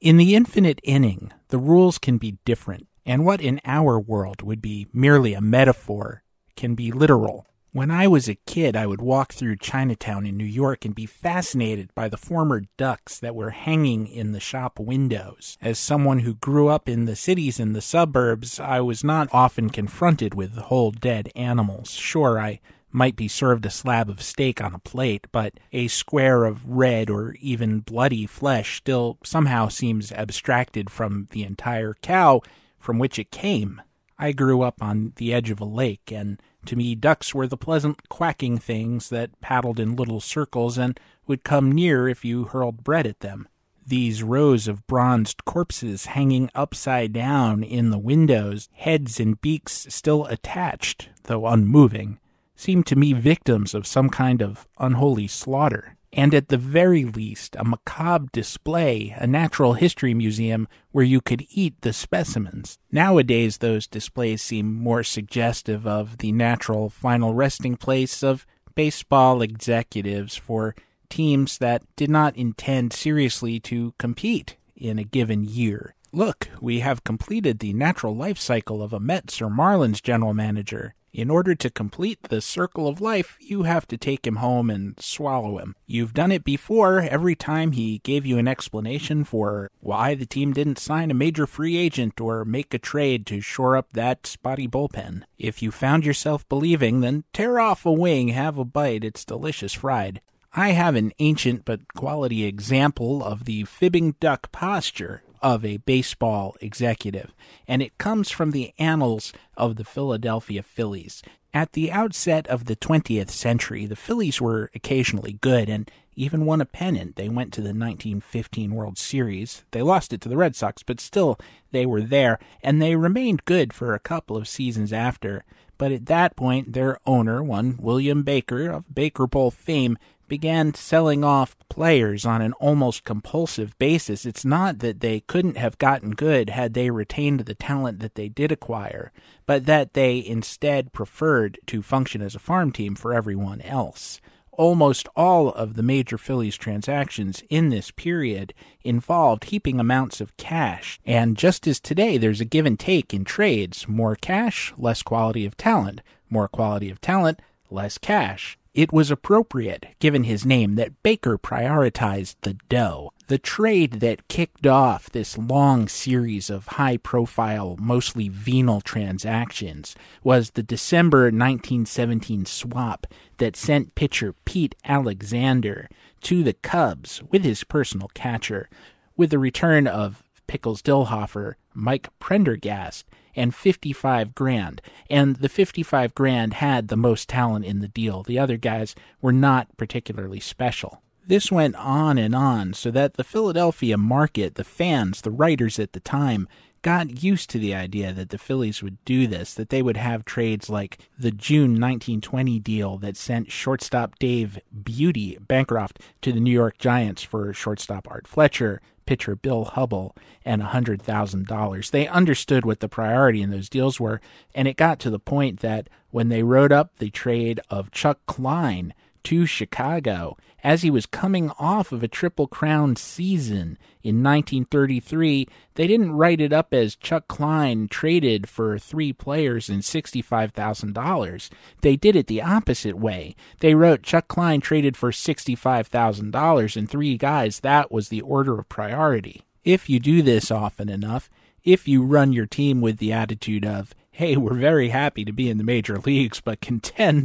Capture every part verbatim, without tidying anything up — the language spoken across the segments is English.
In the infinite inning, the rules can be different, and what in our world would be merely a metaphor can be literal. When I was a kid, I would walk through Chinatown in New York and be fascinated by the former ducks that were hanging in the shop windows. As someone who grew up in the cities and the suburbs, I was not often confronted with whole dead animals. Sure, I might be served a slab of steak on a plate, but a square of red or even bloody flesh still somehow seems abstracted from the entire cow from which it came. I grew up on the edge of a lake, and to me ducks were the pleasant quacking things that paddled in little circles and would come near if you hurled bread at them. These rows of bronzed corpses hanging upside down in the windows, heads and beaks still attached, though unmoving, seemed to me victims of some kind of unholy slaughter, and at the very least a macabre display, a natural history museum where you could eat the specimens. Nowadays those displays seem more suggestive of the natural final resting place of baseball executives for teams that did not intend seriously to compete in a given year. Look, we have completed the natural life cycle of a Mets or Marlins general manager. In order to complete the circle of life, you have to take him home and swallow him. You've done it before every time he gave you an explanation for why the team didn't sign a major free agent or make a trade to shore up that spotty bullpen. If you found yourself believing, then tear off a wing, have a bite, it's delicious fried. I have an ancient but quality example of the fibbing duck posture of a baseball executive, and it comes from the annals of the Philadelphia Phillies. At the outset of the twentieth century, the Phillies were occasionally good and even won a pennant. They went to the nineteen fifteen World Series. They lost it to the Red Sox, but still they were there, and they remained good for a couple of seasons after. But at that point, their owner, one William Baker of Baker Bowl fame, began selling off players on an almost compulsive basis. It's not that they couldn't have gotten good had they retained the talent that they did acquire, but that they instead preferred to function as a farm team for everyone else. Almost all of the major Phillies transactions in this period involved heaping amounts of cash, and just as today there's a give and take in trades, more cash, less quality of talent, more quality of talent, less cash. It was appropriate, given his name, that Baker prioritized the dough. The trade that kicked off this long series of high-profile, mostly venal transactions was the December nineteen seventeen swap that sent pitcher Pete Alexander to the Cubs with his personal catcher, with the return of Pickles Dillhofer, Mike Prendergast, and fifty-five grand, and the fifty-five grand had the most talent in the deal. The other guys were not particularly special. This went on and on, so that the Philadelphia market, the fans, the writers at the time, got used to the idea that the Phillies would do this, that they would have trades like the June nineteen twenty deal that sent shortstop Dave Beauty Bancroft to the New York Giants for shortstop Art Fletcher, pitcher Bill Hubble, and one hundred thousand dollars. They understood what the priority in those deals were, and it got to the point that when they wrote up the trade of Chuck Klein to Chicago, as he was coming off of a Triple Crown season in nineteen thirty-three, they didn't write it up as Chuck Klein traded for three players and sixty-five thousand dollars. They did it the opposite way. They wrote Chuck Klein traded for sixty-five thousand dollars and three guys. That was the order of priority. If you do this often enough, if you run your team with the attitude of, hey, we're very happy to be in the major leagues, but contend,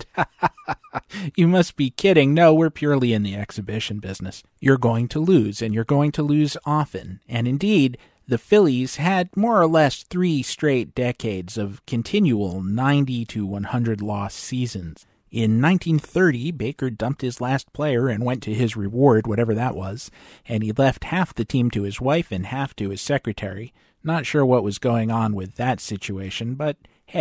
you must be kidding. No, we're purely in the exhibition business. You're going to lose, and you're going to lose often. And indeed, the Phillies had more or less three straight decades of continual ninety to one hundred loss seasons. In nineteen thirty, Baker dumped his last player and went to his reward, whatever that was, and he left half the team to his wife and half to his secretary. Not sure what was going on with that situation, but hey,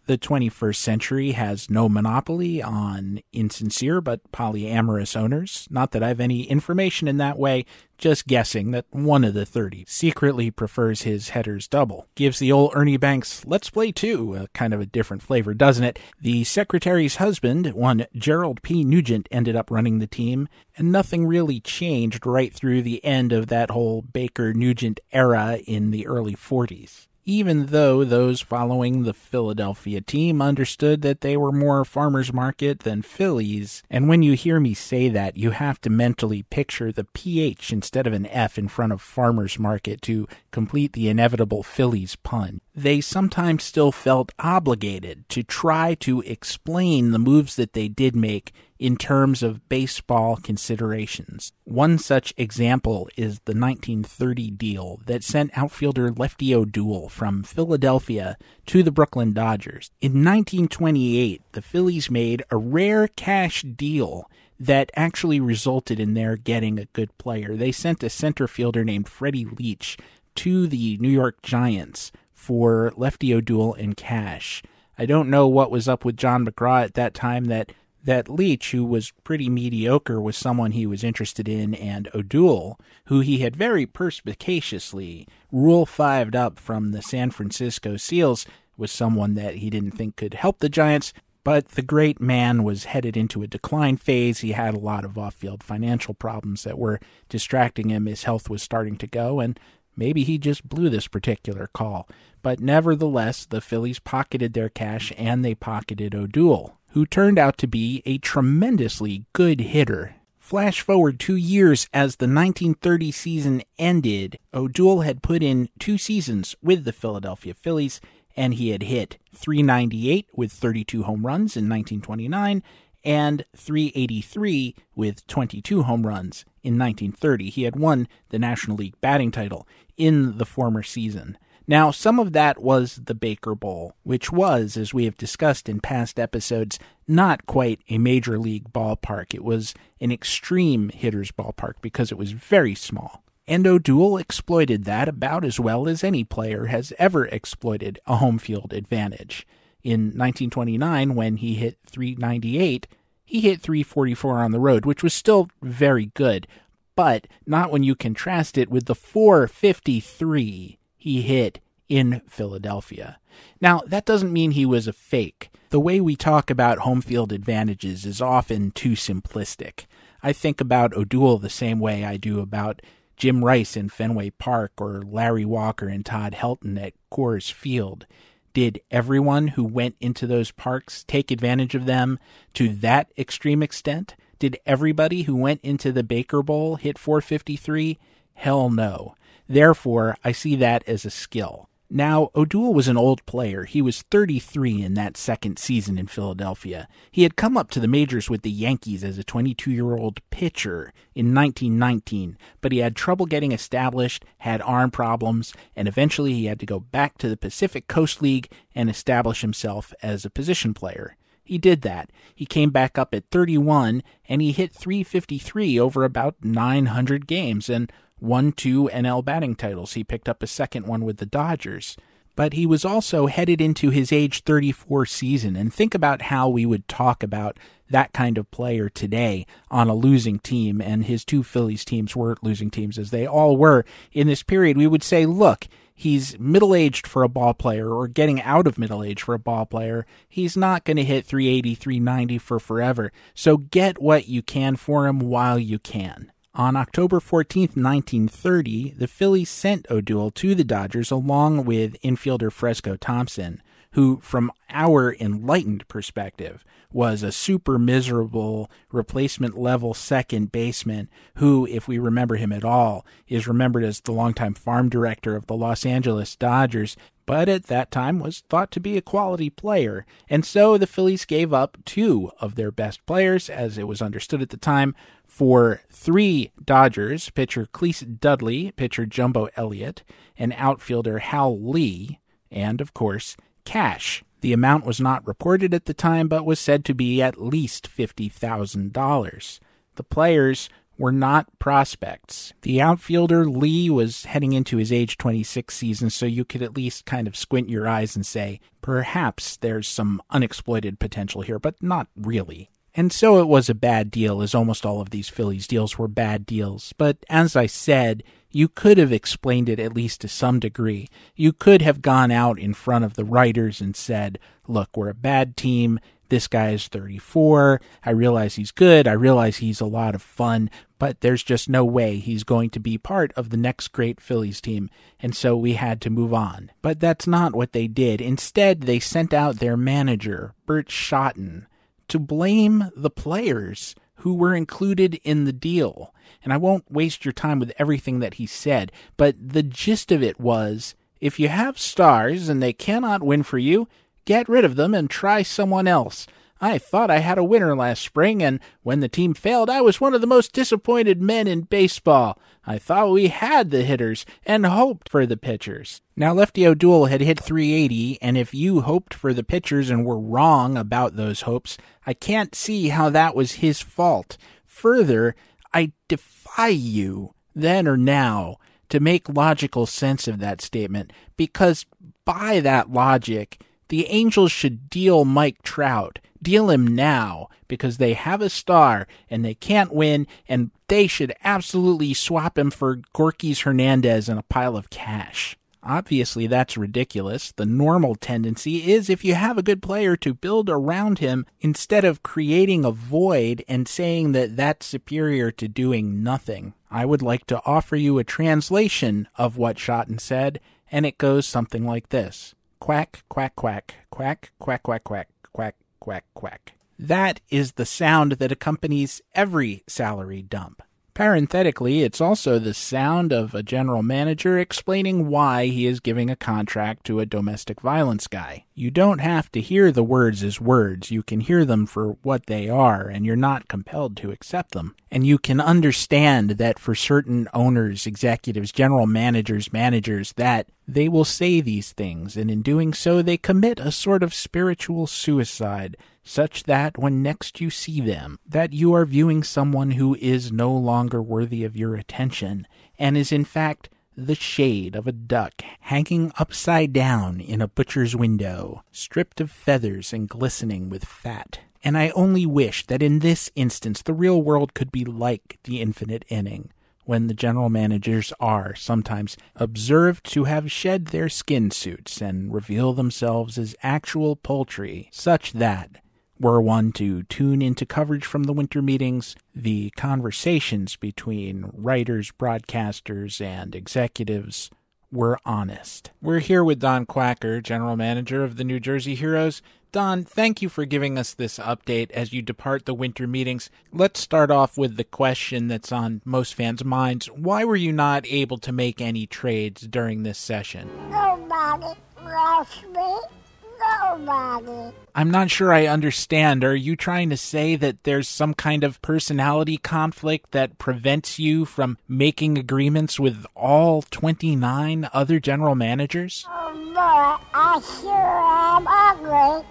The twenty-first century has no monopoly on insincere but polyamorous owners. Not that I have any information in that way, just guessing that one of the thirty secretly prefers his headers double. Gives the old Ernie Banks Let's Play two a kind of a different flavor, doesn't it? The secretary's husband, one Gerald P. Nugent, ended up running the team, and nothing really changed right through the end of that whole Baker-Nugent era in the early forties. Even though those following the Philadelphia team understood that they were more farmers market than Phillies. And when you hear me say that, you have to mentally picture the P H instead of an F in front of farmers market to complete the inevitable Phillies pun. They sometimes still felt obligated to try to explain the moves that they did make in terms of baseball considerations. One such example is the nineteen thirty deal that sent outfielder Lefty O'Doul from Philadelphia to the Brooklyn Dodgers. In nineteen twenty-eight, the Phillies made a rare cash deal that actually resulted in their getting a good player. They sent a center fielder named Freddie Leach to the New York Giants for Lefty O'Doul in cash. I don't know what was up with John McGraw at that time that that Leach, who was pretty mediocre, was someone he was interested in, and O'Doul, who he had very perspicaciously Rule fived up from the San Francisco Seals, was someone that he didn't think could help the Giants. But the great man was headed into a decline phase. He had a lot of off-field financial problems that were distracting him. His health was starting to go, and maybe he just blew this particular call. But nevertheless, the Phillies pocketed their cash, and they pocketed O'Doul, who turned out to be a tremendously good hitter. Flash forward two years as the nineteen thirty season ended, O'Doul had put in two seasons with the Philadelphia Phillies, and he had hit three ninety-eight with thirty-two home runs in nineteen twenty-nine, and three eighty-three with twenty-two home runs in nineteen thirty. He had won the National League batting title in the former season. Now, some of that was the Baker Bowl, which was, as we have discussed in past episodes, not quite a major league ballpark. It was an extreme hitter's ballpark because it was very small. And O'Doul exploited that about as well as any player has ever exploited a home field advantage. In nineteen twenty-nine, when he hit three ninety-eight, he hit three forty-four on the road, which was still very good, but not when you contrast it with the four fifty-three he hit in Philadelphia. Now, that doesn't mean he was a fake. The way we talk about home field advantages is often too simplistic. I think about O'Doul the same way I do about Jim Rice in Fenway Park or Larry Walker and Todd Helton at Coors Field. Did everyone who went into those parks take advantage of them to that extreme extent? Did everybody who went into the Baker Bowl hit four fifty-three? Hell no. Therefore, I see that as a skill. Now, O'Doul was an old player. He was thirty-three in that second season in Philadelphia. He had come up to the majors with the Yankees as a twenty-two-year-old pitcher in nineteen nineteen, but he had trouble getting established, had arm problems, and eventually he had to go back to the Pacific Coast League and establish himself as a position player. He did that. He came back up at thirty-one, and he hit three fifty-three over about nine hundred games, and won two N L batting titles. He picked up a second one with the Dodgers. But he was also headed into his age thirty-four season, and think about how we would talk about that kind of player today on a losing team, and his two Phillies teams were losing teams, as they all were in this period. We would say, look, he's middle-aged for a ball player, or getting out of middle age for a ball player. He's not going to hit three eighty, three ninety for forever, so get what you can for him while you can. On October fourteenth, nineteen thirty, the Phillies sent O'Doul to the Dodgers along with infielder Fresco Thompson, who, from our enlightened perspective, was a super miserable replacement-level second baseman who, if we remember him at all, is remembered as the longtime farm director of the Los Angeles Dodgers, but at that time was thought to be a quality player. And so the Phillies gave up two of their best players, as it was understood at the time, for three Dodgers, pitcher Cleese Dudley, pitcher Jumbo Elliott, and outfielder Hal Lee, and, of course, cash. The amount was not reported at the time, but was said to be at least fifty thousand dollars. The players were not prospects. The outfielder, Lee, was heading into his age twenty-six season, so you could at least kind of squint your eyes and say, perhaps there's some unexploited potential here, but not really. And so it was a bad deal, as almost all of these Phillies deals were bad deals. But as I said, you could have explained it at least to some degree. You could have gone out in front of the writers and said, look, we're a bad team. This guy is thirty-four. I realize he's good. I realize he's a lot of fun, but there's just no way he's going to be part of the next great Phillies team. And so we had to move on. But that's not what they did. Instead, they sent out their manager, Bert Shotton, to blame the players who were included in the deal. And I won't waste your time with everything that he said, but the gist of it was, if you have stars and they cannot win for you, get rid of them and try someone else. I thought I had a winner last spring, and when the team failed, I was one of the most disappointed men in baseball. I thought we had the hitters and hoped for the pitchers. Now, Lefty O'Doul had hit three eighty, and if you hoped for the pitchers and were wrong about those hopes, I can't see how that was his fault. Further, I defy you, then or now, to make logical sense of that statement, because by that logic, the Angels should deal Mike Trout. Deal him now, because they have a star, and they can't win, and they should absolutely swap him for Gorkys Hernandez and a pile of cash. Obviously, that's ridiculous. The normal tendency is, if you have a good player, to build around him instead of creating a void and saying that that's superior to doing nothing. I would like to offer you a translation of what Shotton said, and it goes something like this. Quack, quack, quack, quack, quack, quack, quack, quack, quack, quack. That is the sound that accompanies every salary dump. Parenthetically, it's also the sound of a general manager explaining why he is giving a contract to a domestic violence guy. You don't have to hear the words as words. You can hear them for what they are, and you're not compelled to accept them. And you can understand that for certain owners, executives, general managers, managers, that they will say these things, and in doing so they commit a sort of spiritual suicide, such that when next you see them, that you are viewing someone who is no longer worthy of your attention, and is in fact the shade of a duck hanging upside down in a butcher's window, stripped of feathers and glistening with fat. And I only wish that in this instance the real world could be like the infinite inning, when the general managers are sometimes observed to have shed their skin suits and reveal themselves as actual poultry, such that, were one to tune into coverage from the winter meetings, the conversations between writers, broadcasters, and executives were honest. We're here with Don Quacker, general manager of the New Jersey Heroes. Don, thank you for giving us this update as you depart the winter meetings. Let's start off with the question that's on most fans' minds. Why were you not able to make any trades during this session? Nobody loves me. Nobody. I'm not sure I understand. Are you trying to say that there's some kind of personality conflict that prevents you from making agreements with all twenty-nine other general managers? Oh boy, I sure am ugly.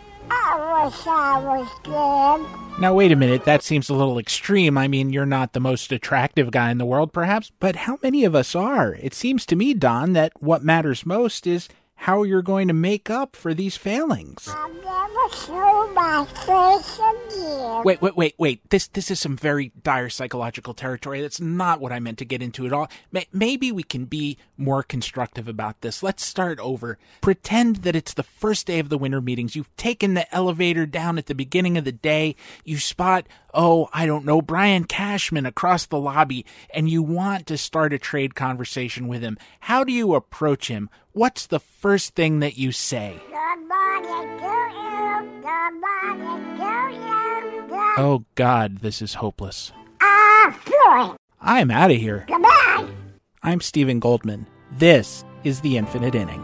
I wish I was good. Now, wait a minute. That seems a little extreme. I mean, you're not the most attractive guy in the world, perhaps, but how many of us are? It seems to me, Don, that what matters most is how you're going to make up for these failings. I'll never show my face again. Wait, wait, wait, wait. This this is some very dire psychological territory. That's not what I meant to get into at all. Maybe we can be more constructive about this. Let's start over. Pretend that it's the first day of the winter meetings. You've taken the elevator down at the beginning of the day. You spot, oh, I don't know, Brian Cashman across the lobby, and you want to start a trade conversation with him. How do you approach him? What's the first thing that you say? Good morning to you. Good morning to you. Good Oh, God, this is hopeless. afternoon. I'm out of here. Goodbye. I'm Stephen Goldman. This is The Infinite Inning.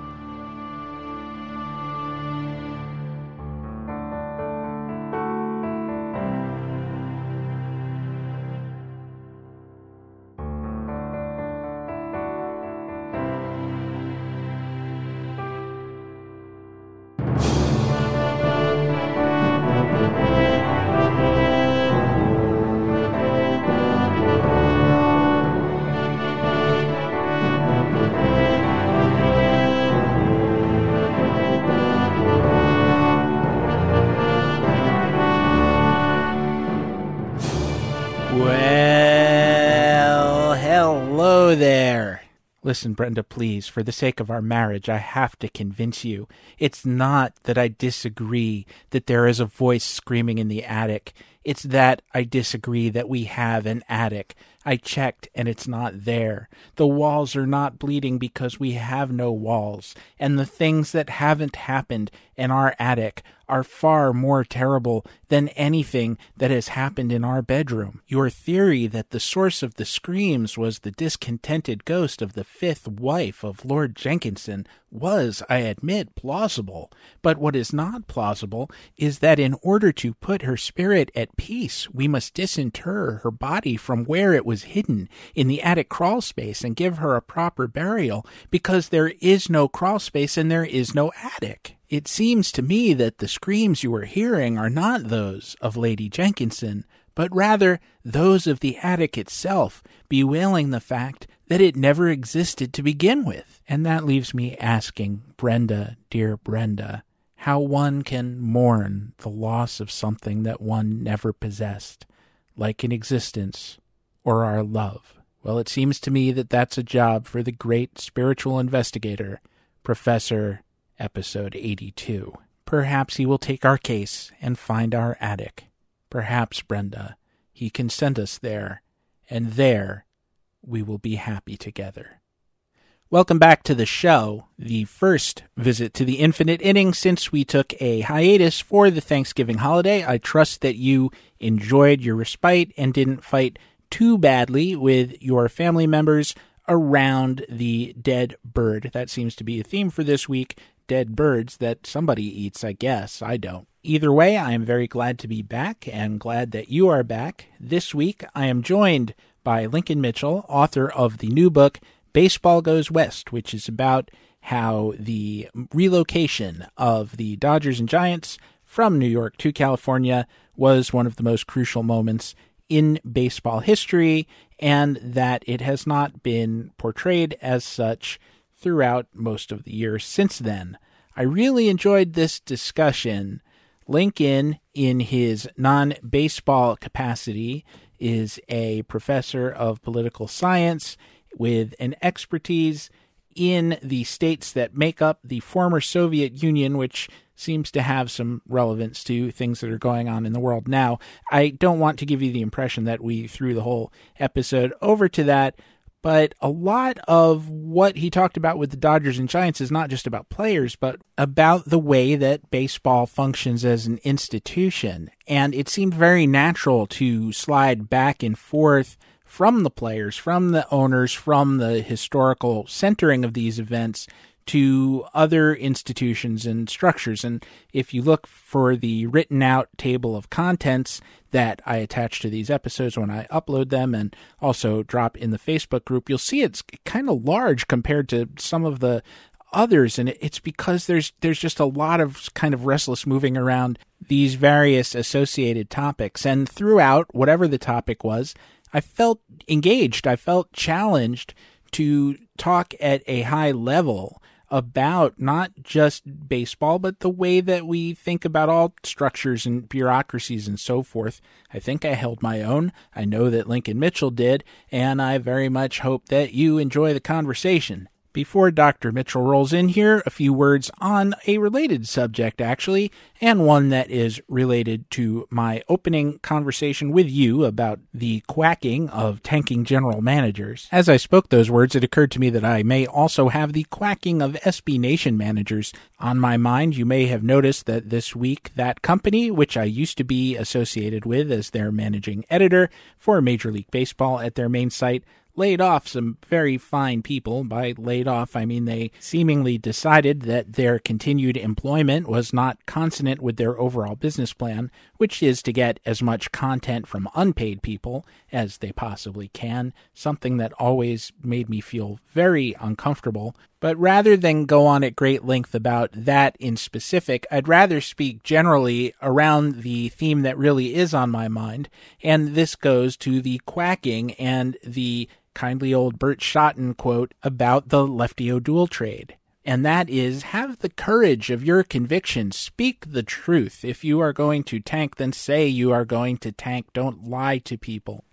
Listen, Brenda, please, for the sake of our marriage, I have to convince you. It's not that I disagree that there is a voice screaming in the attic. It's that I disagree that we have an attic. I checked, and it's not there. The walls are not bleeding because we have no walls, and the things that haven't happened in our attic are far more terrible than anything that has happened in our bedroom. Your theory that the source of the screams was the discontented ghost of the fifth wife of Lord Jenkinson was, I admit, plausible. But what is not plausible is that in order to put her spirit at peace, we must disinter her body from where it was hidden in the attic crawl space and give her a proper burial, because there is no crawl space and there is no attic. It seems to me that the screams you are hearing are not those of Lady Jenkinson, but rather those of the attic itself, bewailing the fact that it never existed to begin with. And that leaves me asking, Brenda, dear Brenda, how one can mourn the loss of something that one never possessed, like an existence or our love. Well, it seems to me that that's a job for the great spiritual investigator, Professor Episode eighty-two. Perhaps he will take our case and find our attic. Perhaps, Brenda, he can send us there, and there we will be happy together. Welcome back to the show, the first visit to the Infinite Inning since we took a hiatus for the Thanksgiving holiday. I trust that you enjoyed your respite and didn't fight too badly with your family members around the dead bird. That seems to be a theme for this week. Dead birds that somebody eats, I guess. I don't. Either way, I am very glad to be back and glad that you are back. This week, I am joined by Lincoln Mitchell, author of the new book, Baseball Goes West, which is about how the relocation of the Dodgers and Giants from New York to California was one of the most crucial moments in baseball history, and that it has not been portrayed as such throughout most of the years since then. I really enjoyed this discussion. Lincoln, in his non-baseball capacity, is a professor of political science with an expertise in the states that make up the former Soviet Union, which seems to have some relevance to things that are going on in the world now. I don't want to give you the impression that we threw the whole episode over to that, but a lot of what he talked about with the Dodgers and Giants is not just about players, but about the way that baseball functions as an institution. And it seemed very natural to slide back and forth from the players, from the owners, from the historical centering of these events to other institutions and structures. And if you look for the written out table of contents that I attach to these episodes when I upload them and also drop in the Facebook group, you'll see it's kind of large compared to some of the others. And it's because there's there's just a lot of kind of restless moving around these various associated topics. And throughout, whatever the topic was, I felt engaged. I felt challenged to talk at a high level about not just baseball, but the way that we think about all structures and bureaucracies and so forth. I think I held my own. I know that Lincoln Mitchell did, and I very much hope that you enjoy the conversation. Before Doctor Mitchell rolls in here, a few words on a related subject, actually, and one that is related to my opening conversation with you about the quacking of tanking general managers. As I spoke those words, it occurred to me that I may also have the quacking of S B Nation managers on my mind. You may have noticed that this week, that company, which I used to be associated with as their managing editor for Major League Baseball at their main site, laid off some very fine people. By laid off, I mean they seemingly decided that their continued employment was not consonant with their overall business plan, which is to get as much content from unpaid people as they possibly can, something that always made me feel very uncomfortable. But rather than go on at great length about that in specific, I'd rather speak generally around the theme that really is on my mind, and this goes to the quacking and the kindly old Bert Schotten quote about the Lefty O'Doul trade. And that is, have the courage of your convictions. Speak the truth. If you are going to tank, then say you are going to tank. Don't lie to people.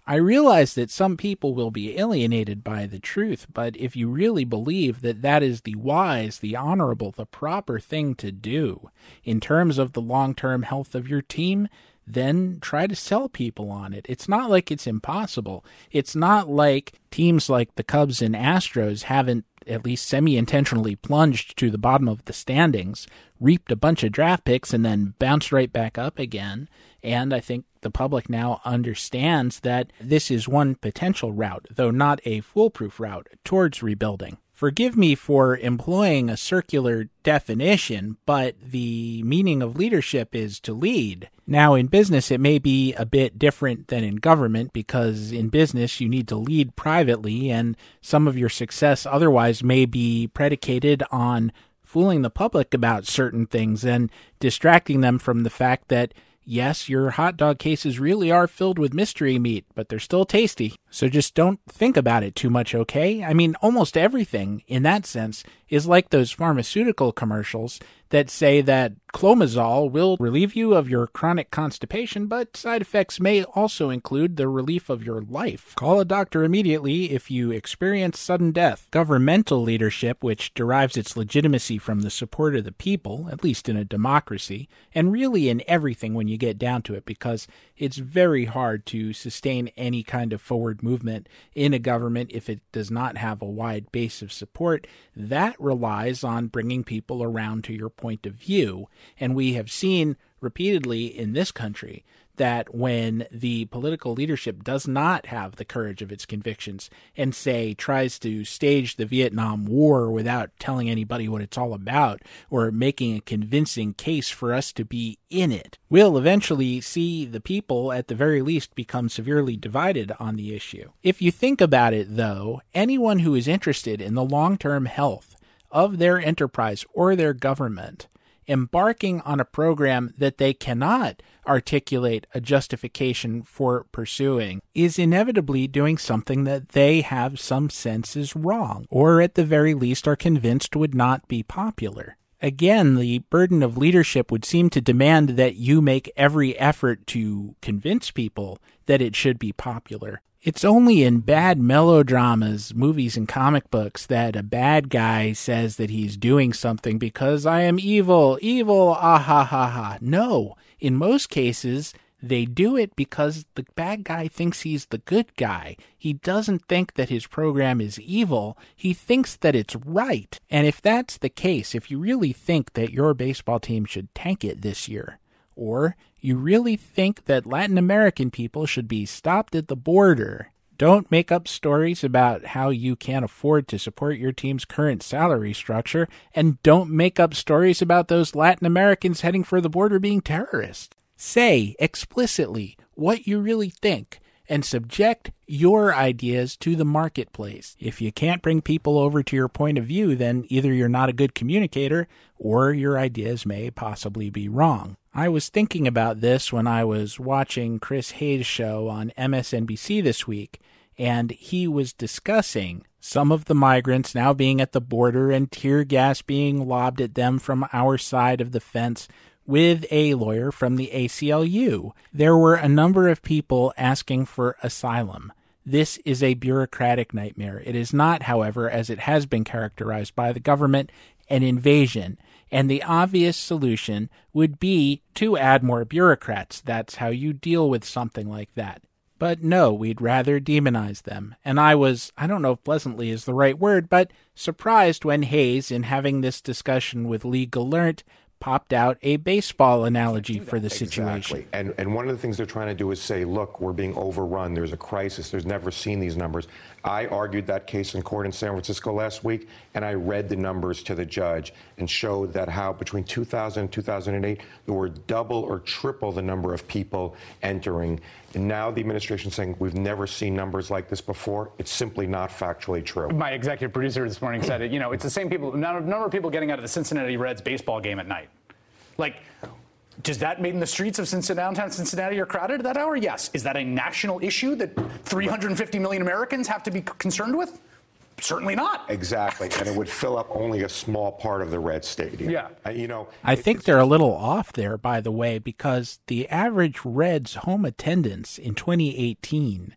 I realize that some people will be alienated by the truth, but if you really believe that that is the wise, the honorable, the proper thing to do in terms of the long-term health of your team, then try to sell people on it. It's not like it's impossible. It's not like teams like the Cubs and Astros haven't at least semi-intentionally plunged to the bottom of the standings, reaped a bunch of draft picks, and then bounced right back up again. And I think the public now understands that this is one potential route, though not a foolproof route, towards rebuilding. Forgive me for employing a circular definition, but the meaning of leadership is to lead. Now, in business, it may be a bit different than in government, because in business, you need to lead privately, and some of your success otherwise may be predicated on fooling the public about certain things and distracting them from the fact that, yes, your hot dog cases really are filled with mystery meat, but they're still tasty. So just don't think about it too much, okay? I mean, almost everything in that sense is like those pharmaceutical commercials that say that Clomazole will relieve you of your chronic constipation, but side effects may also include the relief of your life. Call a doctor immediately if you experience sudden death. Governmental leadership, which derives its legitimacy from the support of the people, at least in a democracy, and really in everything when you get down to it, because it's very hard to sustain any kind of forward movement in a government if it does not have a wide base of support. That relies on bringing people around to your point of view. And we have seen repeatedly in this country that when the political leadership does not have the courage of its convictions and, say, tries to stage the Vietnam War without telling anybody what it's all about or making a convincing case for us to be in it, we'll eventually see the people, at the very least, become severely divided on the issue. If you think about it, though, anyone who is interested in the long-term health of their enterprise or their government embarking on a program that they cannot articulate a justification for pursuing is inevitably doing something that they have some sense is wrong, or at the very least are convinced would not be popular. Again, the burden of leadership would seem to demand that you make every effort to convince people that it should be popular. It's only in bad melodramas, movies, and comic books that a bad guy says that he's doing something because I am evil, evil, ah ha ha ha. No, in most cases, they do it because the bad guy thinks he's the good guy. He doesn't think that his program is evil. He thinks that it's right. And if that's the case, if you really think that your baseball team should tank it this year, or you really think that Latin American people should be stopped at the border, don't make up stories about how you can't afford to support your team's current salary structure, and don't make up stories about those Latin Americans heading for the border being terrorists. Say explicitly what you really think and subject your ideas to the marketplace. If you can't bring people over to your point of view, then either you're not a good communicator or your ideas may possibly be wrong. I was thinking about this when I was watching Chris Hayes' show on M S N B C this week, and he was discussing some of the migrants now being at the border and tear gas being lobbed at them from our side of the fence with a lawyer from the A C L U. There were a number of people asking for asylum. This is a bureaucratic nightmare. It is not, however, as it has been characterized by the government, an invasion. And the obvious solution would be to add more bureaucrats. That's how you deal with something like that. But no, we'd rather demonize them. And I was, I don't know if pleasantly is the right word, but surprised when Hayes, in having this discussion with Lee Gallant, popped out a baseball analogy for the situation. Exactly. And, and one of the things they're trying to do is say, look, we're being overrun. There's a crisis. There's never seen these numbers. I argued that case in court in San Francisco last week, and I read the numbers to the judge and showed that how between two thousand and two thousand eight, there were double or triple the number of people entering. And now the administration is saying we've never seen numbers like this before. It's simply not factually true. My executive producer this morning said, you know, it's the same people, number, number of people getting out of the Cincinnati Reds baseball game at night. Like, does that mean the streets of Cincinnati, downtown Cincinnati are crowded at that hour? Yes. Is that a national issue that three hundred fifty million Americans have to be concerned with? Certainly not. Exactly. And it would fill up only a small part of the Red Stadium. Yeah. Uh, you know, I think they're a little off there, by the way, because the average Reds home attendance in twenty eighteen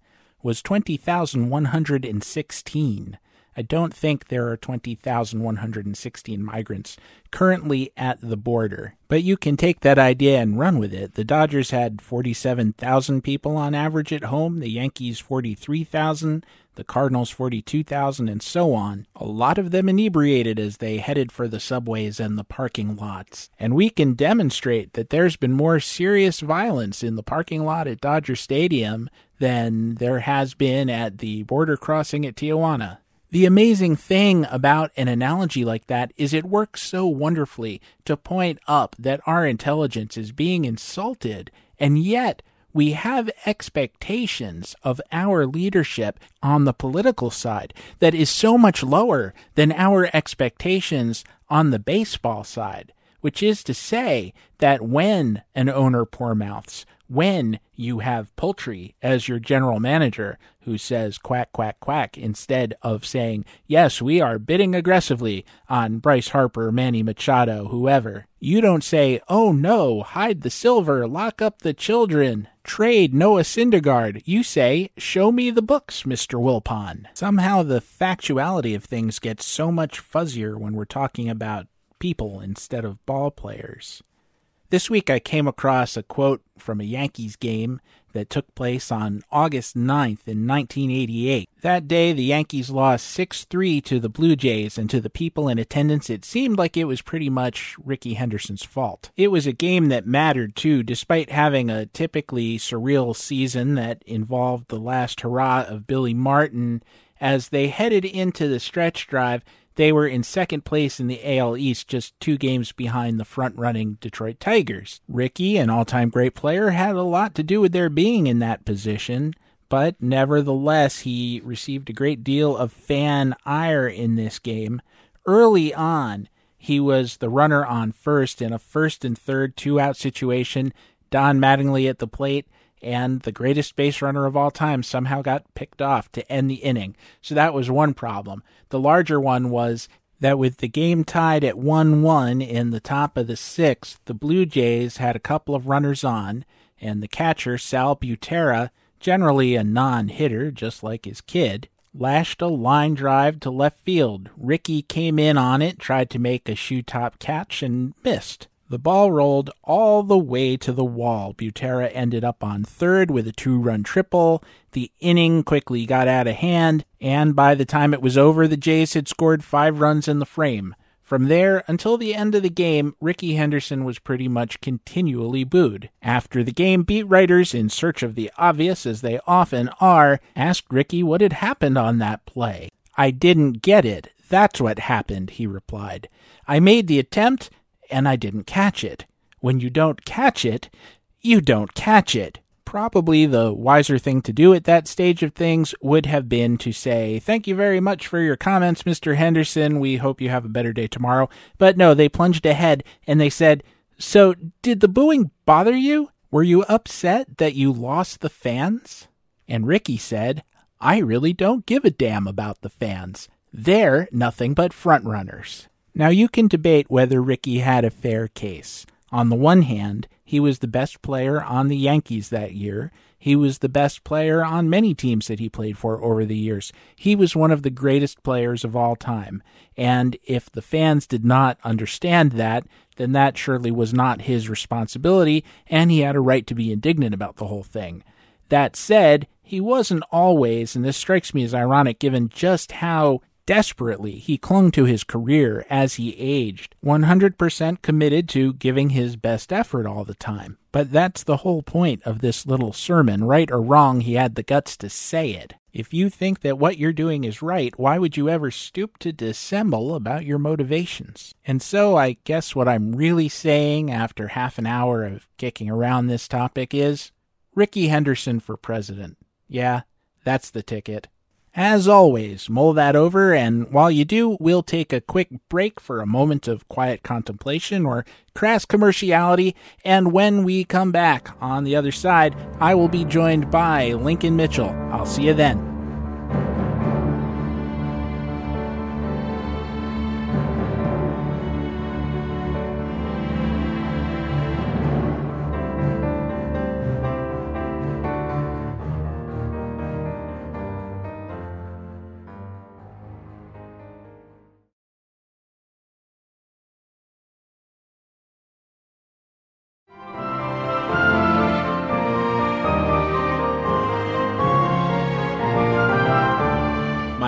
was twenty thousand one hundred sixteen. I don't think there are twenty thousand one hundred sixteen migrants currently at the border. But you can take that idea and run with it. The Dodgers had forty-seven thousand people on average at home, the Yankees forty-three thousand, the Cardinals forty-two thousand, and so on. A lot of them inebriated as they headed for the subways and the parking lots. And we can demonstrate that there's been more serious violence in the parking lot at Dodger Stadium than there has been at the border crossing at Tijuana. The amazing thing about an analogy like that is it works so wonderfully to point up that our intelligence is being insulted, and yet we have expectations of our leadership on the political side that is so much lower than our expectations on the baseball side, which is to say that when an owner poor-mouths, when you have Poultry as your general manager who says quack, quack, quack, instead of saying, yes, we are bidding aggressively on Bryce Harper, Manny Machado, whoever, you don't say, oh no, hide the silver, lock up the children, trade Noah Syndergaard. You say, show me the books, Mister Wilpon. Somehow the factuality of things gets so much fuzzier when we're talking about people instead of ball players. This week I came across a quote from a Yankees game that took place on August ninth in nineteen eighty-eight. That day, the Yankees lost six three to the Blue Jays, and to the people in attendance, it seemed like it was pretty much Rickey Henderson's fault. It was a game that mattered, too, despite having a typically surreal season that involved the last hurrah of Billy Martin. As they headed into the stretch drive, they were in second place in the A L East, just two games behind the front-running Detroit Tigers. Rickey, an all-time great player, had a lot to do with their being in that position, but nevertheless, he received a great deal of fan ire in this game. Early on, he was the runner on first in a first and third two-out situation. Don Mattingly at the plate, and the greatest base runner of all time somehow got picked off to end the inning. So that was one problem. The larger one was that with the game tied at one one in the top of the sixth, the Blue Jays had a couple of runners on, and the catcher, Sal Butera, generally a non-hitter, just like his kid, lashed a line drive to left field. Rickey came in on it, tried to make a shoe-top catch, and missed. The ball rolled all the way to the wall. Butera ended up on third with a two-run triple. The inning quickly got out of hand, and by the time it was over, the Jays had scored five runs in the frame. From there, until the end of the game, Rickey Henderson was pretty much continually booed. After the game, beat writers, in search of the obvious, as they often are, asked Rickey what had happened on that play. "I didn't get it. That's what happened," he replied. "I made the attempt, and I didn't catch it. When you don't catch it, you don't catch it." Probably the wiser thing to do at that stage of things would have been to say, "Thank you very much for your comments, Mister Henderson. We hope you have a better day tomorrow." But no, they plunged ahead and they said, "So did the booing bother you? Were you upset that you lost the fans?" And Rickey said, "I really don't give a damn about the fans. They're nothing but frontrunners." Now, you can debate whether Rickey had a fair case. On the one hand, he was the best player on the Yankees that year. He was the best player on many teams that he played for over the years. He was one of the greatest players of all time. And if the fans did not understand that, then that surely was not his responsibility, and he had a right to be indignant about the whole thing. That said, he wasn't always, and this strikes me as ironic given just how desperately he clung to his career as he aged, one hundred percent committed to giving his best effort all the time. But that's the whole point of this little sermon. Right or wrong, he had the guts to say it. If you think that what you're doing is right, why would you ever stoop to dissemble about your motivations? And so I guess what I'm really saying after half an hour of kicking around this topic is, Rickey Henderson for president. Yeah, that's the ticket. As always, mull that over, and while you do, we'll take a quick break for a moment of quiet contemplation or crass commerciality, and when we come back on the other side, I will be joined by Lincoln Mitchell. I'll see you then.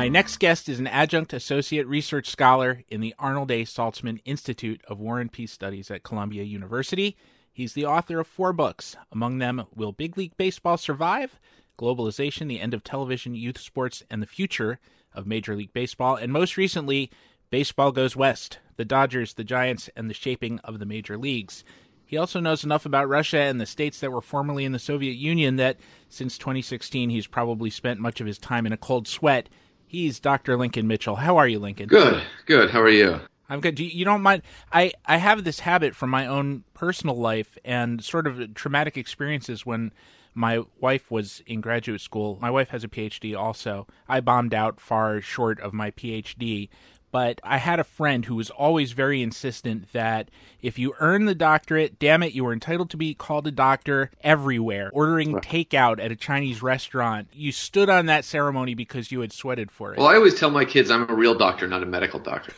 My next guest is an adjunct associate research scholar in the Arnold A. Saltzman Institute of War and Peace Studies at Columbia University. He's the author of four books, among them Will Big League Baseball Survive?, Globalization, the End of Television, Youth Sports, and the Future of Major League Baseball, and most recently, Baseball Goes West, The Dodgers, the Giants, and the Shaping of the Major Leagues. He also knows enough about Russia and the states that were formerly in the Soviet Union that since twenty sixteen he's probably spent much of his time in a cold sweat. He's Doctor Lincoln Mitchell. How are you, Lincoln? Good, good. How are you? I'm good. You, you don't mind? I, I have this habit from my own personal life and sort of traumatic experiences when my wife was in graduate school. My wife has a P H D also. I bombed out far short of my P H D. But I had a friend who was always very insistent that if you earn the doctorate, damn it, you were entitled to be called a doctor everywhere. Ordering takeout at a Chinese restaurant, you stood on that ceremony because you had sweated for it. Well, I always tell my kids I'm a real doctor, not a medical doctor.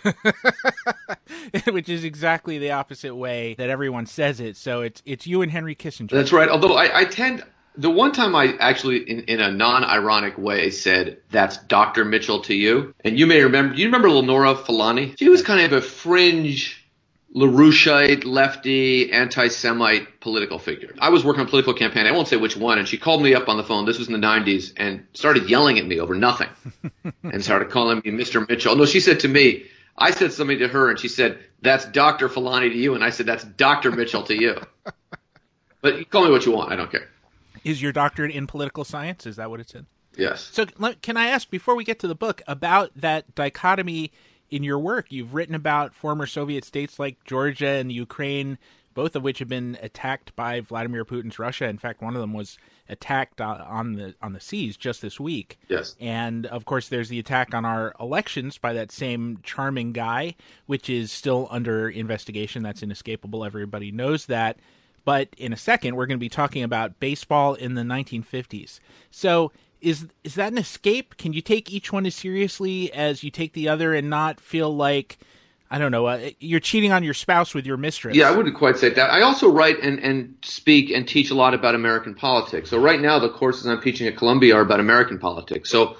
Which is exactly the opposite way that everyone says it. So it's it's you and Henry Kissinger. That's right. Although I, I tend... The one time I actually, in, in a non-ironic way, said, that's Doctor Mitchell to you. And you may remember, do you remember Lenora Fulani? She was kind of a fringe, LaRoucheite, lefty, anti-Semite political figure. I was working on a political campaign, I won't say which one, and she called me up on the phone, this was in the nineties, and started yelling at me over nothing. And started calling me Mister Mitchell. No, she said to me, I said something to her, and she said, that's Doctor Fulani to you. And I said, that's Doctor Mitchell to you. But you call me what you want, I don't care. Is your doctorate in political science? Is that what it's in? Yes. So can I ask, before we get to the book, about that dichotomy in your work? You've written about former Soviet states like Georgia and Ukraine, both of which have been attacked by Vladimir Putin's Russia. In fact, one of them was attacked on the on the seas just this week. Yes. And, of course, there's the attack on our elections by that same charming guy, which is still under investigation. That's inescapable. Everybody knows that. But in a second, we're going to be talking about baseball in the nineteen fifties. So is is that an escape? Can you take each one as seriously as you take the other and not feel like, I don't know, uh, you're cheating on your spouse with your mistress? Yeah, I wouldn't quite say that. I also write and, and speak and teach a lot about American politics. So right now, the courses I'm teaching at Columbia are about American politics. So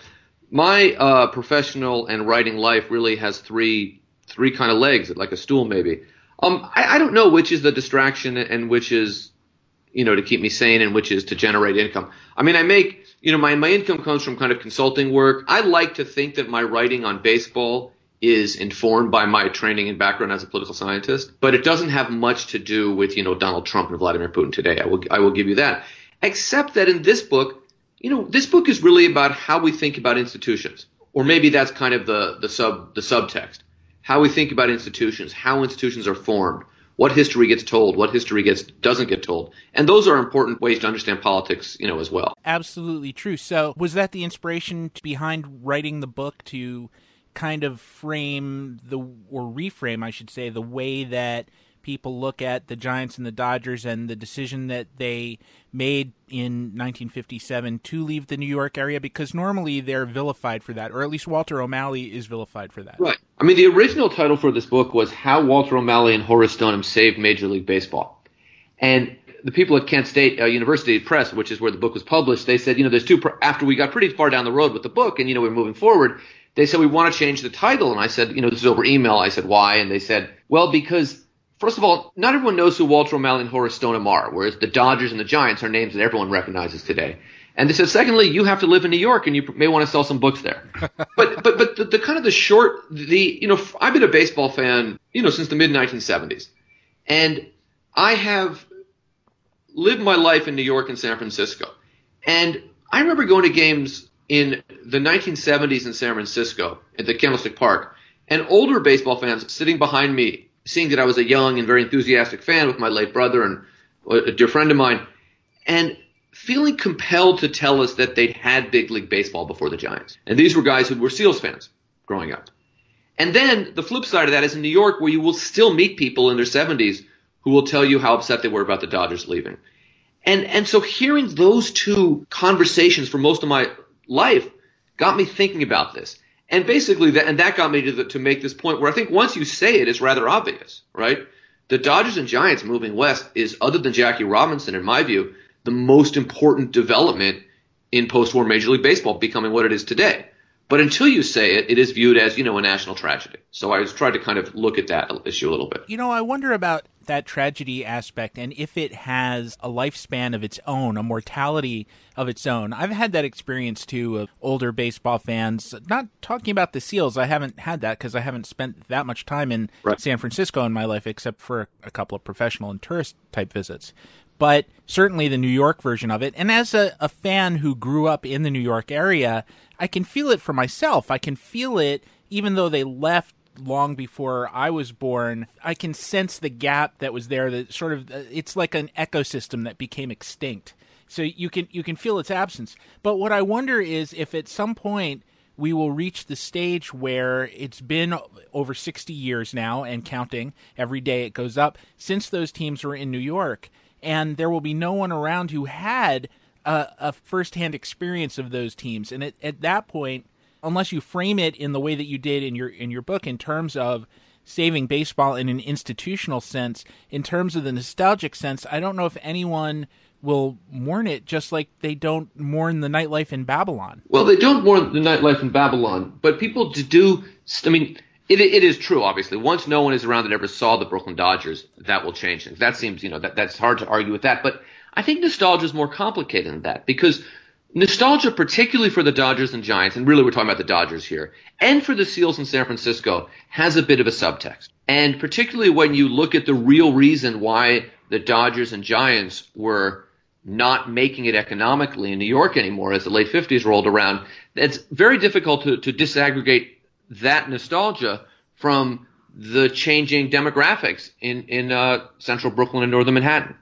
my uh, professional and writing life really has three three kind of legs, like a stool maybe. Um, I, I don't know which is the distraction and which is, you know, to keep me sane and which is to generate income. I mean, I make, you know, my, my income comes from kind of consulting work. I like to think that my writing on baseball is informed by my training and background as a political scientist, but it doesn't have much to do with, you know, Donald Trump and Vladimir Putin today. I will, I will give you that. Except that in this book, you know, this book is really about how we think about institutions, or maybe that's kind of the, the sub, the subtext. How we think about institutions, how institutions are formed, what history gets told, what history gets doesn't get told. And those are important ways to understand politics, you know, as well. Absolutely true. So was that the inspiration behind writing the book, to kind of frame the, or reframe, I should say, the way that people look at the Giants and the Dodgers and the decision that they made in nineteen fifty-seven to leave the New York area? Because normally they're vilified for that, or at least Walter O'Malley is vilified for that. Right. I mean, the original title for this book was How Walter O'Malley and Horace Stoneham Saved Major League Baseball. And the people at Kent State uh, University Press, which is where the book was published, they said, you know, there's two, pro- after we got pretty far down the road with the book and, you know, we're moving forward, they said, we want to change the title. And I said, you know, this is over email. I said, why? And they said, well, because first of all, not everyone knows who Walter O'Malley and Horace Stoneham are, whereas the Dodgers and the Giants are names that everyone recognizes today. And they said, secondly, you have to live in New York and you may want to sell some books there. but but but the, the kind of the short, the you know, I've been a baseball fan, you know, since the mid nineteen seventies. And I have lived my life in New York and San Francisco. And I remember going to games in the nineteen seventies in San Francisco at the Candlestick Park, and older baseball fans sitting behind me, seeing that I was a young and very enthusiastic fan with my late brother and a dear friend of mine, and feeling compelled to tell us that they'd had big league baseball before the Giants. And these were guys who were Seals fans growing up. And then the flip side of that is in New York, where you will still meet people in their seventies who will tell you how upset they were about the Dodgers leaving. And and so hearing those two conversations for most of my life got me thinking about this. And basically, that, and that got me to, the, to make this point where I think once you say it, it's rather obvious, right? The Dodgers and Giants moving west is, other than Jackie Robinson, in my view, the most important development in post-war Major League Baseball becoming what it is today. But until you say it, it is viewed as, you know, a national tragedy. So I was trying to kind of look at that issue a little bit. You know, I wonder about that tragedy aspect and if it has a lifespan of its own, a mortality of its own. I've had that experience, too, of older baseball fans. Not talking about the Seals. I haven't had that because I haven't spent that much time in right. San Francisco in my life, except for a couple of professional and tourist-type visits. But certainly the New York version of it. And as a, a fan who grew up in the New York area, I can feel it for myself. I can feel it even though they left long before I was born. I can sense the gap that was there, that sort of, it's like an ecosystem that became extinct. So you can you can feel its absence. But what I wonder is if at some point we will reach the stage where it's been over sixty years now and counting, every day it goes up, since those teams were in New York. And there will be no one around who had a, a firsthand experience of those teams. And at, at that point, unless you frame it in the way that you did in your in your book in terms of saving baseball in an institutional sense, in terms of the nostalgic sense, I don't know if anyone will mourn it just like they don't mourn the nightlife in Babylon. Well, they don't mourn the nightlife in Babylon, but people do, I mean, It, it is true, obviously. Once no one is around that ever saw the Brooklyn Dodgers, that will change things. That seems, you know, that, that's hard to argue with that. But I think nostalgia is more complicated than that, because nostalgia, particularly for the Dodgers and Giants, and really we're talking about the Dodgers here, and for the Seals in San Francisco, has a bit of a subtext. And particularly when you look at the real reason why the Dodgers and Giants were not making it economically in New York anymore as the late fifties rolled around, it's very difficult to, to disaggregate that nostalgia from the changing demographics in, in uh, central Brooklyn and northern Manhattan.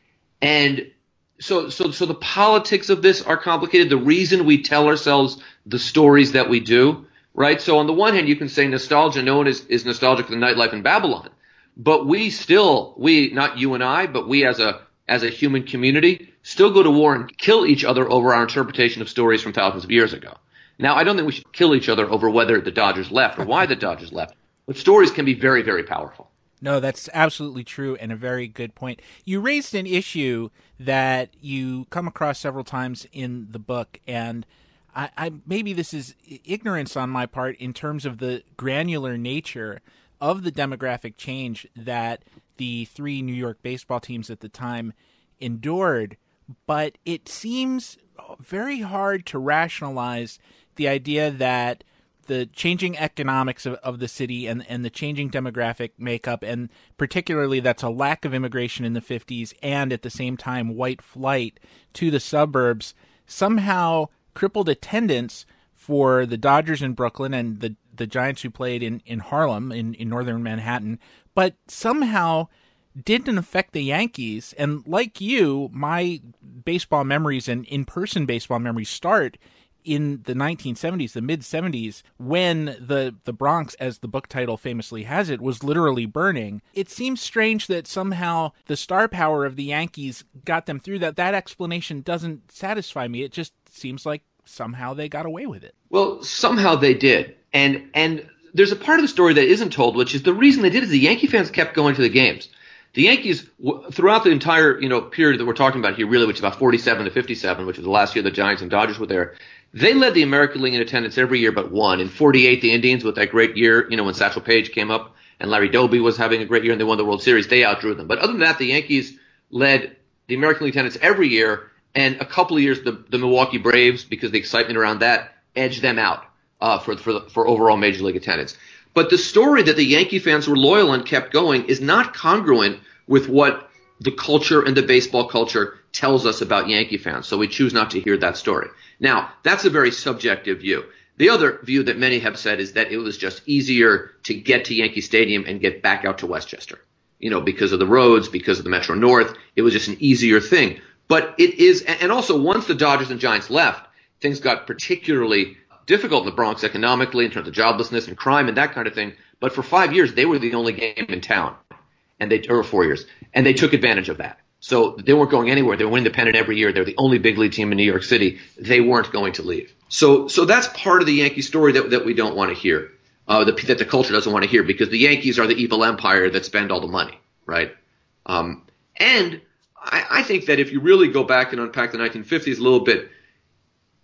And so, so, so the politics of this are complicated. The reason we tell ourselves the stories that we do, right? So on the one hand, you can say nostalgia. No one is, is nostalgic for the nightlife in Babylon. But we still, we, not you and I, but we as a, as a human community, still go to war and kill each other over our interpretation of stories from thousands of years ago. Now, I don't think we should kill each other over whether the Dodgers left or why the Dodgers left, but stories can be very, very powerful. No, that's absolutely true and a very good point. You raised an issue that you come across several times in the book, and I, I maybe this is ignorance on my part in terms of the granular nature of the demographic change that the three New York baseball teams at the time endured, but it seems very hard to rationalize the idea that the changing economics of, of the city and, and the changing demographic makeup, and particularly that's a lack of immigration in the fifties and at the same time white flight to the suburbs, somehow crippled attendance for the Dodgers in Brooklyn and the, the Giants who played in, in Harlem, in, in northern Manhattan, but somehow didn't affect the Yankees. And like you, my baseball memories and in-person baseball memories start in the nineteen seventies, the mid-seventies, when the, the Bronx, as the book title famously has it, was literally burning. It seems strange that somehow the star power of the Yankees got them through that. That explanation doesn't satisfy me. It just seems like somehow they got away with it. Well, somehow they did. And and there's a part of the story that isn't told, which is the reason they did is the Yankee fans kept going to the games. The Yankees, throughout the entire you know period that we're talking about here, really, which is about forty-seven to fifty-seven, which was the last year the Giants and Dodgers were there, they led the American League in attendance every year but one. In forty-eight, the Indians, with that great year, you know, when Satchel Paige came up and Larry Doby was having a great year and they won the World Series, they outdrew them. But other than that, the Yankees led the American League attendance every year, and a couple of years the, the Milwaukee Braves, because the excitement around that, edged them out uh, for for, the, for overall Major League attendance. But the story that the Yankee fans were loyal and kept going is not congruent with what the culture and the baseball culture tells us about Yankee fans. So we choose not to hear that story. Now, that's a very subjective view. The other view that many have said is that it was just easier to get to Yankee Stadium and get back out to Westchester. You know, because of the roads, because of the Metro North, it was just an easier thing. But it is, and also once the Dodgers and Giants left, things got particularly difficult in the Bronx economically in terms of joblessness and crime and that kind of thing. But for five years, they were the only game in town. And they, or four years, and they took advantage of that. So they weren't going anywhere. They were winning the pennant every year. They're the only big league team in New York City. They weren't going to leave. So, so that's part of the Yankee story that, that we don't want to hear, uh, the, that the culture doesn't want to hear, because the Yankees are the evil empire that spend all the money, right? Um, and I, I think that if you really go back and unpack the nineteen fifties a little bit,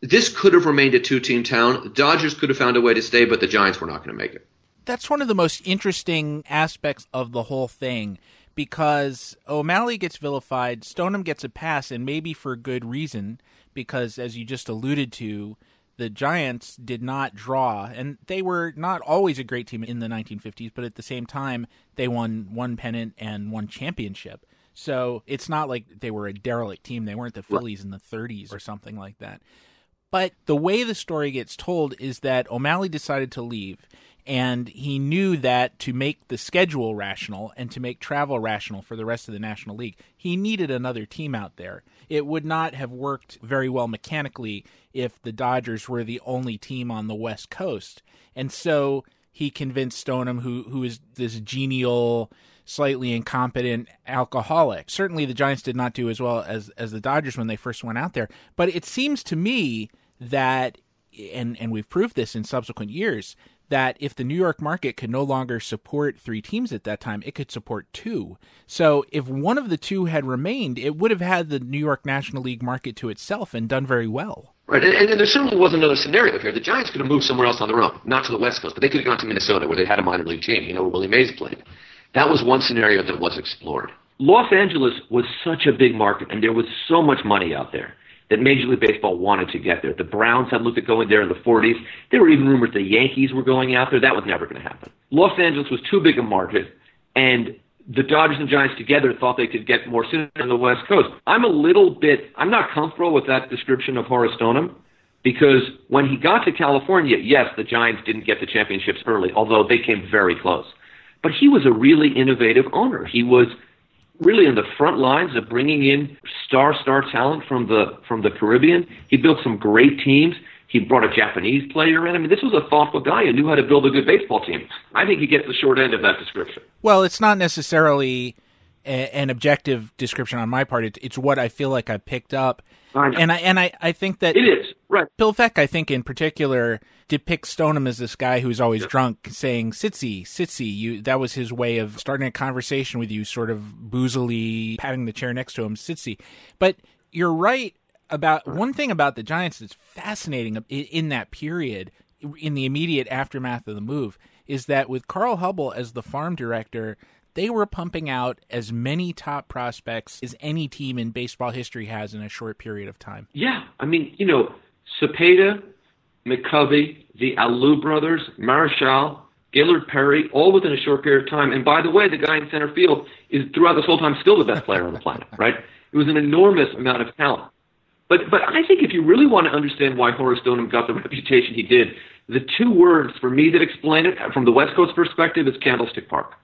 this could have remained a two-team town. The Dodgers could have found a way to stay, but the Giants were not going to make it. That's one of the most interesting aspects of the whole thing, because O'Malley gets vilified, Stoneham gets a pass, and maybe for good reason, because as you just alluded to, the Giants did not draw, and they were not always a great team in the nineteen fifties, but at the same time, they won one pennant and one championship. So it's not like they were a derelict team. They weren't the Phillies in the thirties or something like that. But the way the story gets told is that O'Malley decided to leave, and he knew that to make the schedule rational and to make travel rational for the rest of the National League, he needed another team out there. It would not have worked very well mechanically if the Dodgers were the only team on the West Coast. And so he convinced Stoneham, who who is this genial, slightly incompetent alcoholic. Certainly the Giants did not do as well as, as the Dodgers when they first went out there. But it seems to me that, and, and we've proved this in subsequent years, that if the New York market could no longer support three teams at that time, it could support two. So if one of the two had remained, it would have had the New York National League market to itself and done very well. Right, and, and there certainly was another scenario here. The Giants could have moved somewhere else on their own, not to the West Coast, but they could have gone to Minnesota where they had a minor league team, you know, where Willie Mays played. That was one scenario that was explored. Los Angeles was such a big market, and there was so much money out there that Major League Baseball wanted to get there. The Browns had looked at going there in the forties. There were even rumors the Yankees were going out there. That was never going to happen. Los Angeles was too big a market, and the Dodgers and Giants together thought they could get more synergy on the West Coast. I'm a little bit, I'm not comfortable with that description of Horace Stoneham, because when he got to California, yes, the Giants didn't get the championships early, although they came very close. But he was a really innovative owner. He was really in the front lines of bringing in star, star talent from the from the Caribbean. He built some great teams. He brought a Japanese player in. I mean, this was a thoughtful guy who knew how to build a good baseball team. I think he gets the short end of that description. Well, it's not necessarily a, an objective description on my part. It, it's what I feel like I picked up. I know. And I and I, I think that it is, right. Bill Feck, I think in particular, depicts Stoneham as this guy who's always Yep. drunk, saying "Sitsy, Sitsy." You that was his way of starting a conversation with you, sort of boozily patting the chair next to him, "Sitsy." But you're right about one thing about the Giants that's fascinating in, in that period, in the immediate aftermath of the move, is that with Carl Hubbell as the farm director, they were pumping out as many top prospects as any team in baseball history has in a short period of time. Yeah, I mean, you know, Cepeda, McCovey, the Alou brothers, Marichal, Gaylord Perry, all within a short period of time. And by the way, the guy in center field is throughout this whole time still the best player on the planet, right? It was an enormous amount of talent. But but I think if you really want to understand why Horace Stoneham got the reputation he did, the two words for me that explain it from the West Coast perspective is Candlestick Park.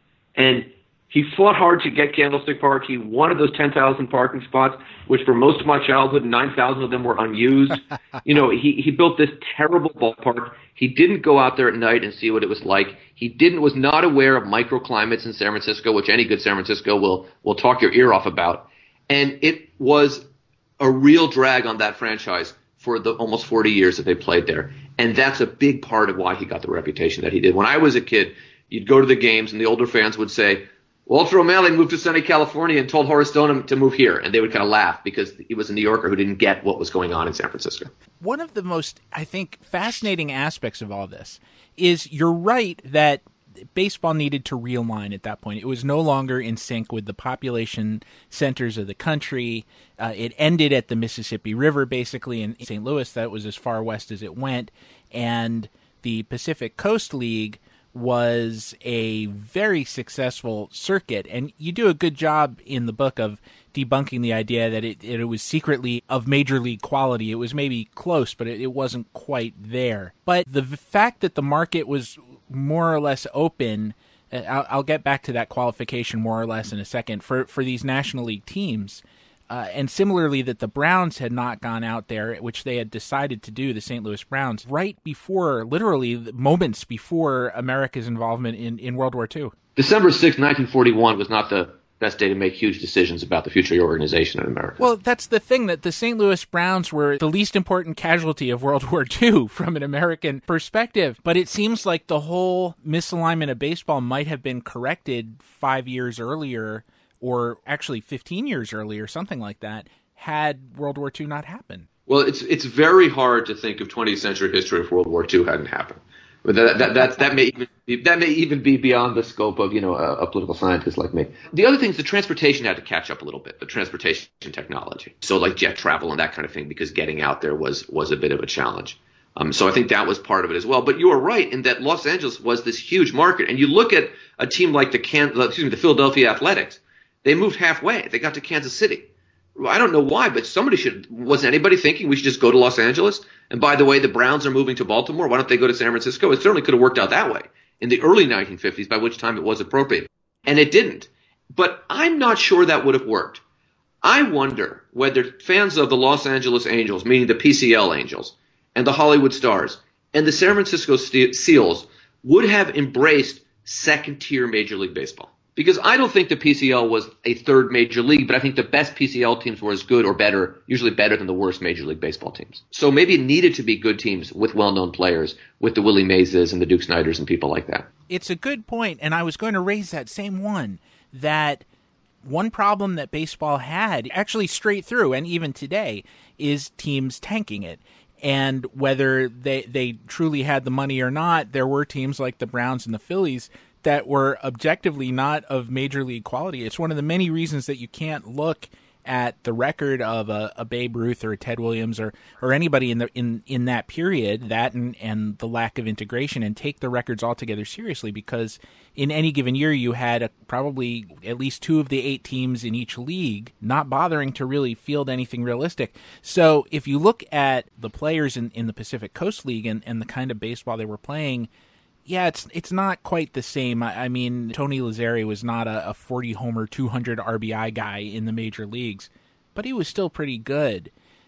And he fought hard to get Candlestick Park. He wanted those ten thousand parking spots, which for most of my childhood, nine thousand of them were unused. You know, he, he built this terrible ballpark. He didn't go out there at night and see what it was like. He didn't was not aware of microclimates in San Francisco, which any good San Francisco will will talk your ear off about. And it was a real drag on that franchise for the almost forty years that they played there. And that's a big part of why he got the reputation that he did. When I was a kid, you'd go to the games and the older fans would say, Walter O'Malley moved to sunny California and told Horace Stoneham to move here. And they would kind of laugh because he was a New Yorker who didn't get what was going on in San Francisco. One of the most, I think, fascinating aspects of all this is you're right that baseball needed to realign at that point. It was no longer in sync with the population centers of the country. Uh, it ended at the Mississippi River, basically, in Saint Louis. That was as far west as it went. And the Pacific Coast League was a very successful circuit. And you do a good job in the book of debunking the idea that it, it was secretly of major league quality. It was maybe close, but it, it wasn't quite there. But the fact that the market was more or less open, I'll, I'll get back to that qualification more or less in a second, for, for these National League teams. Uh, and similarly, that the Browns had not gone out there, which they had decided to do, the Saint Louis Browns, right before, literally moments before America's involvement in, in World War Two. December sixth, nineteen forty-one was not the best day to make huge decisions about the future of your organization in America. Well, that's the thing, that the Saint Louis Browns were the least important casualty of World War Two from an American perspective. But it seems like the whole misalignment of baseball might have been corrected five years earlier, or actually fifteen years earlier, something like that, had World War Two not happened. Well, it's it's very hard to think of twentieth century history if World War Two hadn't happened. But that that that, that may even be, that may even be beyond the scope of you know a, a political scientist like me. The other thing is the transportation had to catch up a little bit. The transportation technology, so like jet travel and that kind of thing, because getting out there was was a bit of a challenge. Um, so I think that was part of it as well. But you are right in that Los Angeles was this huge market, and you look at a team like the Can excuse me the Philadelphia Athletics. They moved halfway. They got to Kansas City. I don't know why, but somebody should – was anybody thinking we should just go to Los Angeles? And by the way, the Browns are moving to Baltimore. Why don't they go to San Francisco? It certainly could have worked out that way in the early nineteen fifties, by which time it was appropriate. And it didn't. But I'm not sure that would have worked. I wonder whether fans of the Los Angeles Angels, meaning the P C L Angels, and the Hollywood Stars, and the San Francisco Seals would have embraced second-tier Major League Baseball. Because I don't think the P C L was a third major league, but I think the best P C L teams were as good or better, usually better than the worst Major League Baseball teams. So maybe it needed to be good teams with well-known players, with the Willie Mazes and the Duke Snyders and people like that. It's a good point, and I was going to raise that same one, that one problem that baseball had, actually straight through, and even today, is teams tanking it. And whether they, they truly had the money or not, there were teams like the Browns and the Phillies that were objectively not of major league quality. It's one of the many reasons that you can't look at the record of a, a Babe Ruth or a Ted Williams or, or anybody in the in, in that period, that and, and the lack of integration, and take the records altogether seriously, because in any given year you had a, probably at least two of the eight teams in each league not bothering to really field anything realistic. So if you look at the players in, in the Pacific Coast League and, and the kind of baseball they were playing, yeah, it's it's not quite the same. I, I mean, Tony Lazzeri was not a, a forty homer, two hundred R B I guy in the major leagues, but he was still pretty good.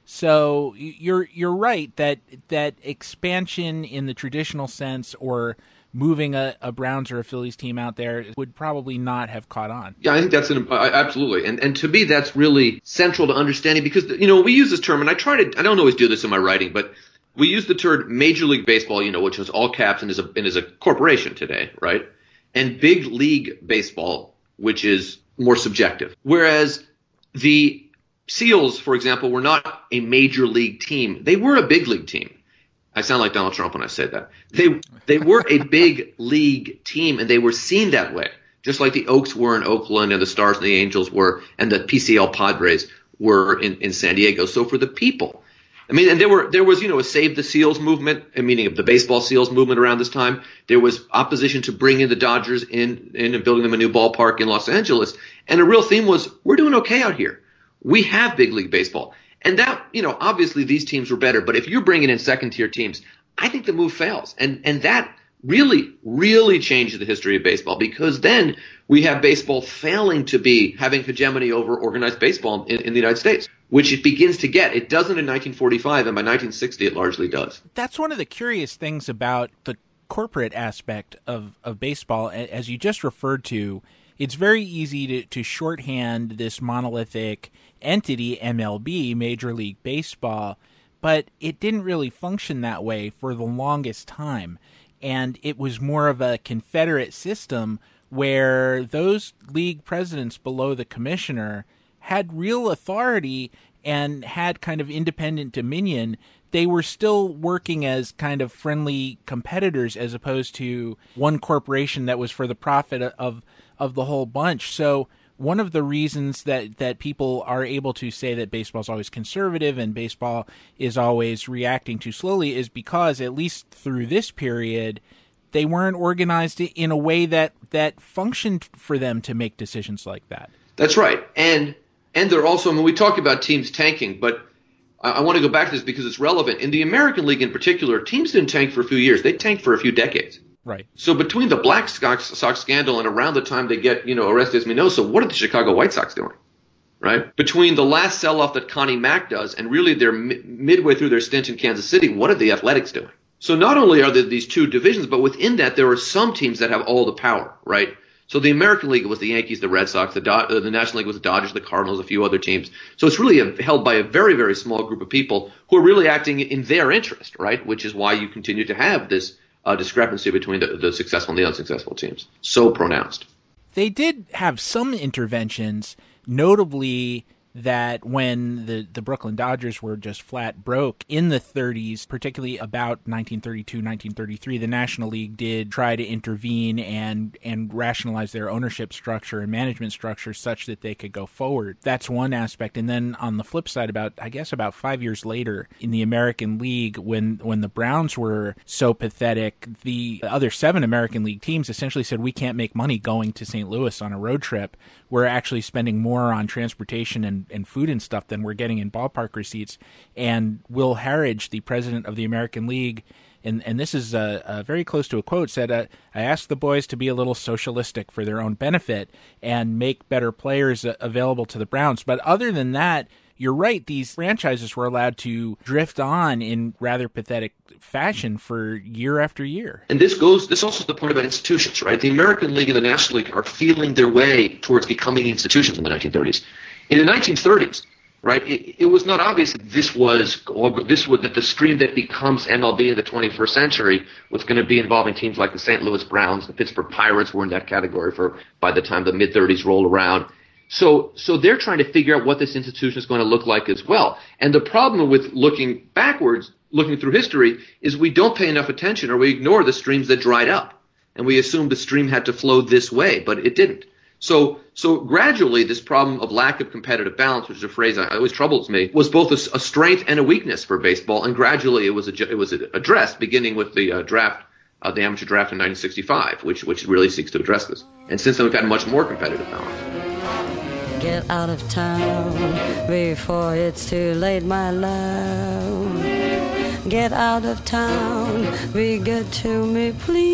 So you're you're right that that expansion in the traditional sense, or moving a, a Browns or a Phillies team out there, would probably not have caught on. Yeah, I think that's an, uh, absolutely. And and to me, that's really central to understanding, because, you know, we use this term, and I try to, I don't always do this in my writing, but we use the term Major League Baseball, you know, which is all caps and is a, and is a corporation today, right? And Big League Baseball, which is more subjective. Whereas the Seals, for example, were not a major league team. They were a big league team. I sound like Donald Trump when I say that. They they were a big league team, and they were seen that way, just like the Oaks were in Oakland and the Stars and the Angels were, and the P C L Padres were in, in San Diego. So for the people, I mean, and there were there was, you know, a Save the Seals movement, meaning of the baseball Seals movement around this time. There was opposition to bringing the Dodgers in, in and building them a new ballpark in Los Angeles. And a real theme was, we're doing okay out here. We have big league baseball. And that, you know, obviously these teams were better. But if you're bringing in second tier teams, I think the move fails. And and that really, really changed the history of baseball, because then we have baseball failing to be having hegemony over organized baseball in, in the United States, which it begins to get. It doesn't in nineteen forty-five, and by nineteen sixty it largely does. That's one of the curious things about the corporate aspect of, of baseball. As you just referred to, it's very easy to, to shorthand this monolithic entity, M L B, Major League Baseball, but it didn't really function that way for the longest time. And it was more of a confederate system where those league presidents below the commissioner had real authority and had kind of independent dominion. They were still working as kind of friendly competitors, as opposed to one corporation that was for the profit of of the whole bunch. So one of the reasons that, that people are able to say that baseball is always conservative and baseball is always reacting too slowly is because, at least through this period, they weren't organized in a way that, that functioned for them to make decisions like that. That's right. And and they're also, I mean, we talk about teams tanking, but I, I want to go back to this because it's relevant. In the American League in particular, teams didn't tank for a few years. They tanked for a few decades. Right. So between the Black Sox, Sox scandal and around the time they get, you know, Orestes Minoso, what are the Chicago White Sox doing? Right? Between the last sell-off that Connie Mack does and really they're mi- midway through their stint in Kansas City, what are the Athletics doing? So not only are there these two divisions, but within that there are some teams that have all the power, right? So the American League was the Yankees, the Red Sox, the Do- uh, the National League was the Dodgers, the Cardinals, a few other teams. So it's really a, held by a very, very small group of people who are really acting in their interest, right? Which is why you continue to have this uh, discrepancy between the, the successful and the unsuccessful teams. So pronounced. They did have some interventions, notably that when the, the Brooklyn Dodgers were just flat broke in the thirties, particularly about nineteen thirty-two, nineteen thirty-three, the National League did try to intervene and, and rationalize their ownership structure and management structure such that they could go forward. That's one aspect. And then on the flip side, about I guess about five years later in the American League, when, when the Browns were so pathetic, the other seven American League teams essentially said, we can't make money going to Saint Louis on a road trip. We're actually spending more on transportation and, and food and stuff than we're getting in ballpark receipts. And Will Harridge, the president of the American League, and, and this is uh, uh, very close to a quote, said, uh, I asked the boys to be a little socialistic for their own benefit and make better players uh, available to the Browns. But other than that, you're right, these franchises were allowed to drift on in rather pathetic fashion for year after year. And this goes, this also is the point about institutions, right? The American League and the National League are feeling their way towards becoming institutions in the nineteen thirties. In the nineteen thirties, right, it, it was not obvious that this was, this was, that the stream that becomes M L B in the twenty-first century was going to be involving teams like the Saint Louis Browns. The Pittsburgh Pirates were in that category for, by the time the mid-thirties rolled around. So, so they're trying to figure out what this institution is going to look like as well. And the problem with looking backwards, looking through history, is we don't pay enough attention, or we ignore the streams that dried up. And we assume the stream had to flow this way, but it didn't. So, so gradually, this problem of lack of competitive balance, which is a phrase that always troubles me, was both a, a strength and a weakness for baseball. And gradually, it was a, it was addressed, beginning with the uh, draft, uh, the amateur draft in nineteen sixty-five, which which really seeks to address this. And since then, we've gotten much more competitive balance. Get out of town before it's too late, my love. Get out of town, be good to me,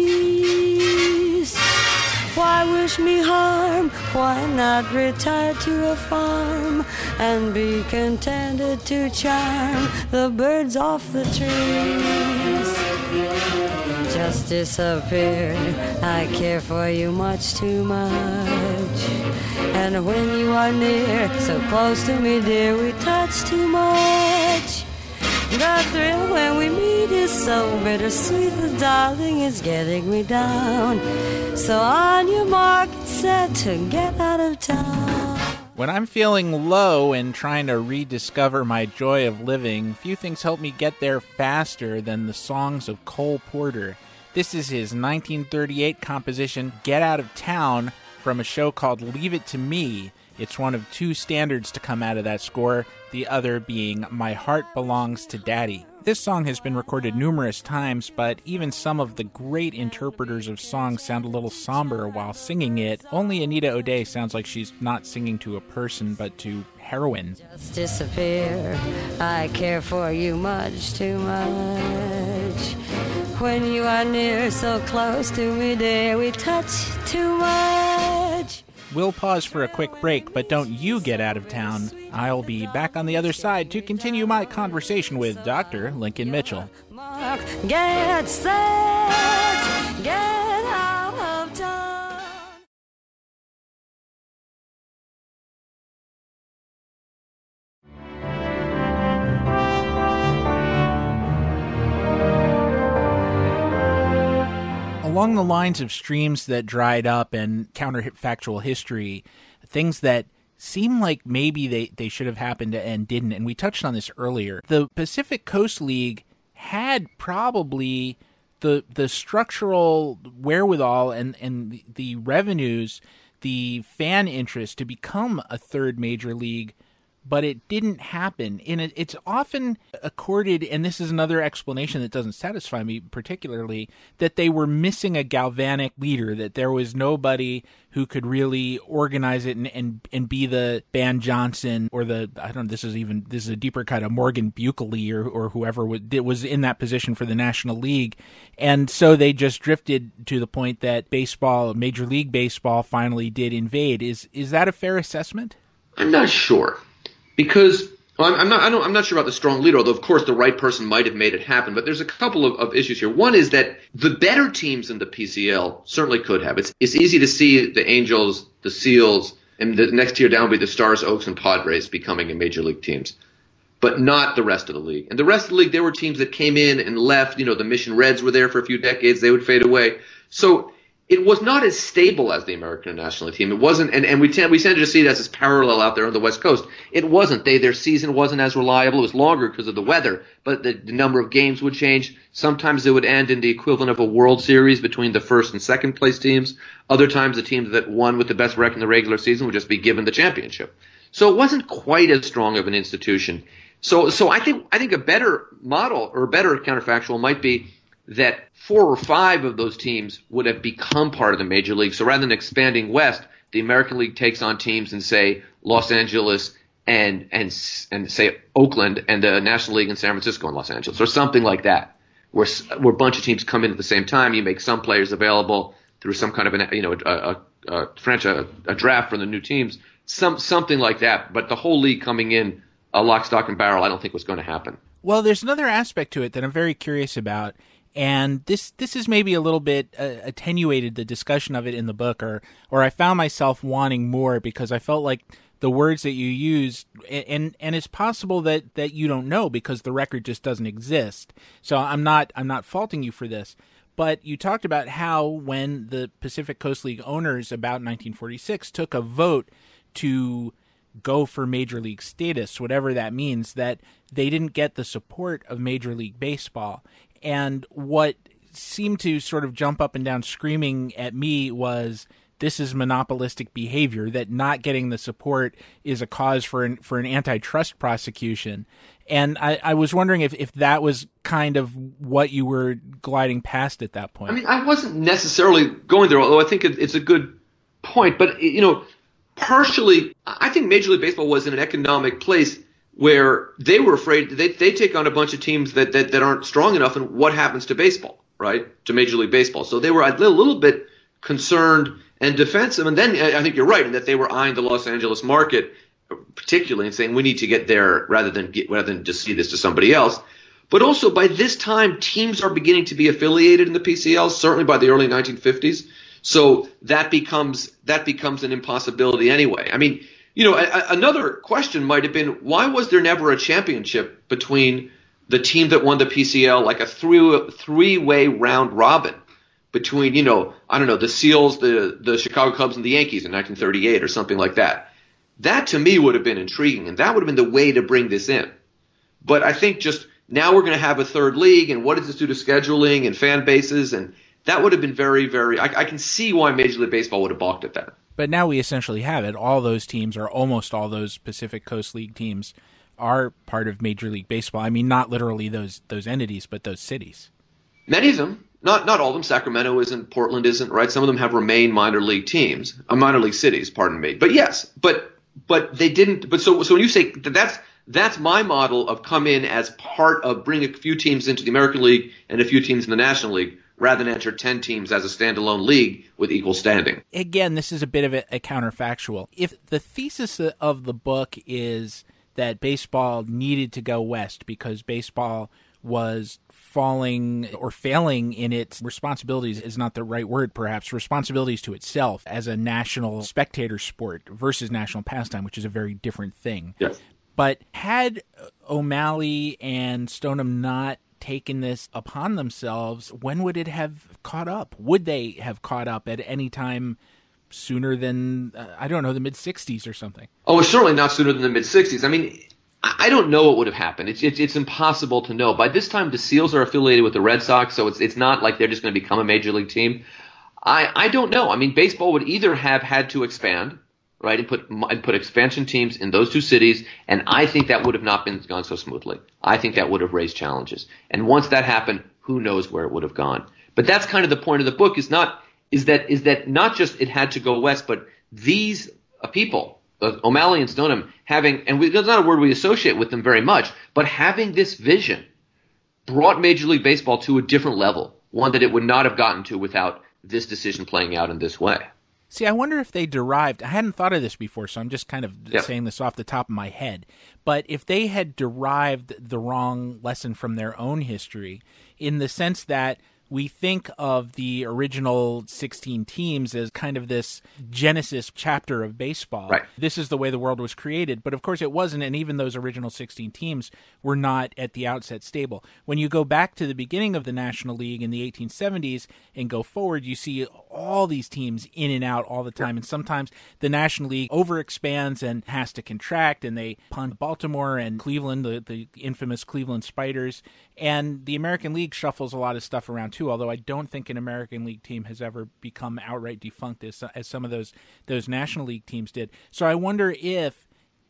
please. Why wish me harm? Why not retire to a farm and be contented to charm the birds off the trees? Just disappear, I care for you much too much. And when you are near, so close to me, dear, we touch too much. The thrill when we meet is so bittersweet, the darling is getting me down. So on your mark, it's set to get out of town. When I'm feeling low and trying to rediscover my joy of living, few things help me get there faster than the songs of Cole Porter. This is his nineteen thirty-eight composition, Get Out of Town, from a show called Leave It to Me. It's one of two standards to come out of that score, the other being My Heart Belongs to Daddy. This song has been recorded numerous times, but even some of the great interpreters of songs sound a little somber while singing it. Only Anita O'Day sounds like she's not singing to a person, but to heroin. Just disappear, I care for you much too much. When you are near, so close to me, dear, we touch too much. We'll pause for a quick break, but don't you get out of town. I'll be back on the other side to continue my conversation with Doctor Lincoln Mitchell. Mark, get set, get out of town. Along the lines of streams that dried up and counterfactual history, things that seem like maybe they, they should have happened and didn't, and we touched on this earlier. The Pacific Coast League had probably the the structural wherewithal and, and the revenues, the fan interest to become a third major league, but it didn't happen. And it, it's often accorded, and this is another explanation that doesn't satisfy me particularly, that they were missing a galvanic leader, that there was nobody who could really organize it and, and, and be the Ban Johnson or the, I don't know, this is even, this is a deeper cut of Morgan Buckley or, or whoever was, was in that position for the National League. And so they just drifted to the point that baseball, Major League Baseball finally did invade. Is, is that a fair assessment? I'm not sure. Because well, I'm not, I don't, I'm not sure about the strong leader, although of course the right person might have made it happen. But there's a couple of, of issues here. One is that the better teams in the P C L certainly could have. It's it's easy to see the Angels, the Seals, and the next tier down would be the Stars, Oaks, and Padres becoming major league teams, but not the rest of the league. And the rest of the league, there were teams that came in and left. You know, the Mission Reds were there for a few decades. They would fade away. So it was not as stable as the American National League team. It wasn't, and, and we tend we tended to see it as this parallel out there on the West Coast. It wasn't. They their season wasn't as reliable. It was longer because of the weather, but the, the number of games would change. Sometimes it would end in the equivalent of a World Series between the first and second place teams. Other times, the teams that won with the best record in the regular season would just be given the championship. So it wasn't quite as strong of an institution. So so I think I think a better model or a better counterfactual might be that four or five of those teams would have become part of the major league. So rather than expanding west, the American League takes on teams in, say, Los Angeles and and and say Oakland, and the National League in San Francisco and Los Angeles, or something like that, where where a bunch of teams come in at the same time. You make some players available through some kind of an you know a, a, a franchise a, a draft for the new teams, some something like that. But the whole league coming in a lock, stock, and barrel, I don't think was going to happen. Well, there's another aspect to it that I'm very curious about. And this this is maybe a little bit uh, attenuated the discussion of it in the book, or or I found myself wanting more because I felt like the words that you used, and and it's possible that, that you don't know because the record just doesn't exist. So I'm not I'm not faulting you for this, but you talked about how when the Pacific Coast League owners about nineteen forty-six took a vote to go for Major League status, whatever that means, that they didn't get the support of Major League Baseball. And what seemed to sort of jump up and down screaming at me was this is monopolistic behavior, that not getting the support is a cause for an, for an antitrust prosecution. And I, I was wondering if, if that was kind of what you were gliding past at that point. I mean, I wasn't necessarily going there, although I think it, it's a good point. But, you know, partially, I think Major League Baseball was in an economic place where they were afraid they they take on a bunch of teams that, that, that aren't strong enough, and what happens to baseball, right, to Major League Baseball. So they were a little, little bit concerned and defensive. And then I think you're right in that they were eyeing the Los Angeles market particularly and saying we need to get there rather than get, rather than just see this to somebody else. But also by this time, teams are beginning to be affiliated in the P C L, certainly by the early nineteen fifties. So that becomes that becomes an impossibility anyway. I mean, you know, a, another question might have been, why was there never a championship between the team that won the P C L, like a three, three-way round robin between, you know, I don't know, the Seals, the, the Chicago Cubs, and the Yankees in nineteen thirty-eight or something like that? That, to me, would have been intriguing, and that would have been the way to bring this in. But I think just now we're going to have a third league, and what does this do to scheduling and fan bases? And that would have been very, very – I can see why Major League Baseball would have balked at that. But now we essentially have it. All those teams, or almost all those Pacific Coast League teams, are part of Major League Baseball. I mean, not literally those those entities, but those cities. Many of them. Not not all of them. Sacramento isn't. Portland isn't, right? Some of them have remained minor league teams. Uh, minor league cities, pardon me. But yes, but but they didn't. But so so when you say that, that's that's my model of come in as part of bring a few teams into the American League and a few teams in the National League, rather than enter ten teams as a standalone league with equal standing. Again, this is a bit of a, a counterfactual. If the thesis of the book is that baseball needed to go west because baseball was falling or failing in its responsibilities is not the right word, perhaps, responsibilities to itself as a national spectator sport versus national pastime, which is a very different thing. Yes. But had O'Malley and Stoneham not taken this upon themselves, when would it have caught up? Would they have caught up at any time sooner than, uh, I don't know, the mid-sixties or something? Oh, certainly not sooner than the mid-sixties. I mean, I don't know what would have happened. It's, it's it's impossible to know. By this time, the Seals are affiliated with the Red Sox, so it's it's not like they're just going to become a major league team. I, I don't know. I mean, baseball would either have had to expand, right, and put and put expansion teams in those two cities, and I think that would have not been gone so smoothly. I think that would have raised challenges. And once that happened, who knows where it would have gone. But that's kind of the point of the book, is not is that is that not just it had to go west, but these uh, people, uh, O'Malley and Stoneham, having, and we, that's not a word we associate with them very much, but having this vision brought Major League Baseball to a different level, one that it would not have gotten to without this decision playing out in this way. See, I wonder if they derived, I hadn't thought of this before, so I'm just kind of yeah. saying this off the top of my head, but if they had derived the wrong lesson from their own history, in the sense that we think of the original sixteen teams as kind of this Genesis chapter of baseball. Right. This is the way the world was created. But of course it wasn't, and even those original sixteen teams were not at the outset stable. When you go back to the beginning of the National League in the eighteen seventies and go forward, you see all these teams in and out all the time. And sometimes the National League overexpands and has to contract, and they punt Baltimore and Cleveland, the, the infamous Cleveland Spiders. And the American League shuffles a lot of stuff around too, although I don't think an American League team has ever become outright defunct as, as some of those those National League teams did. So I wonder if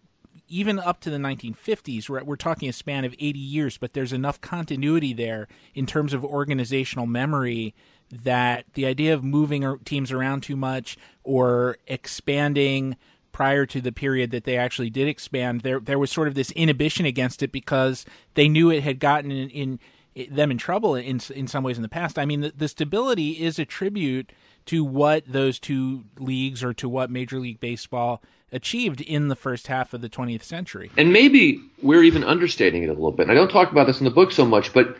even up to the nineteen fifties, we're, we're talking a span of eighty years, but there's enough continuity there in terms of organizational memory that the idea of moving teams around too much or expanding prior to the period that they actually did expand, there there was sort of this inhibition against it because they knew it had gotten in, in, in them in trouble in in some ways in the past. I mean, the, the stability is a tribute to what those two leagues or to what Major League Baseball achieved in the first half of the twentieth century. And maybe we're even understating it a little bit. And I don't talk about this in the book so much, but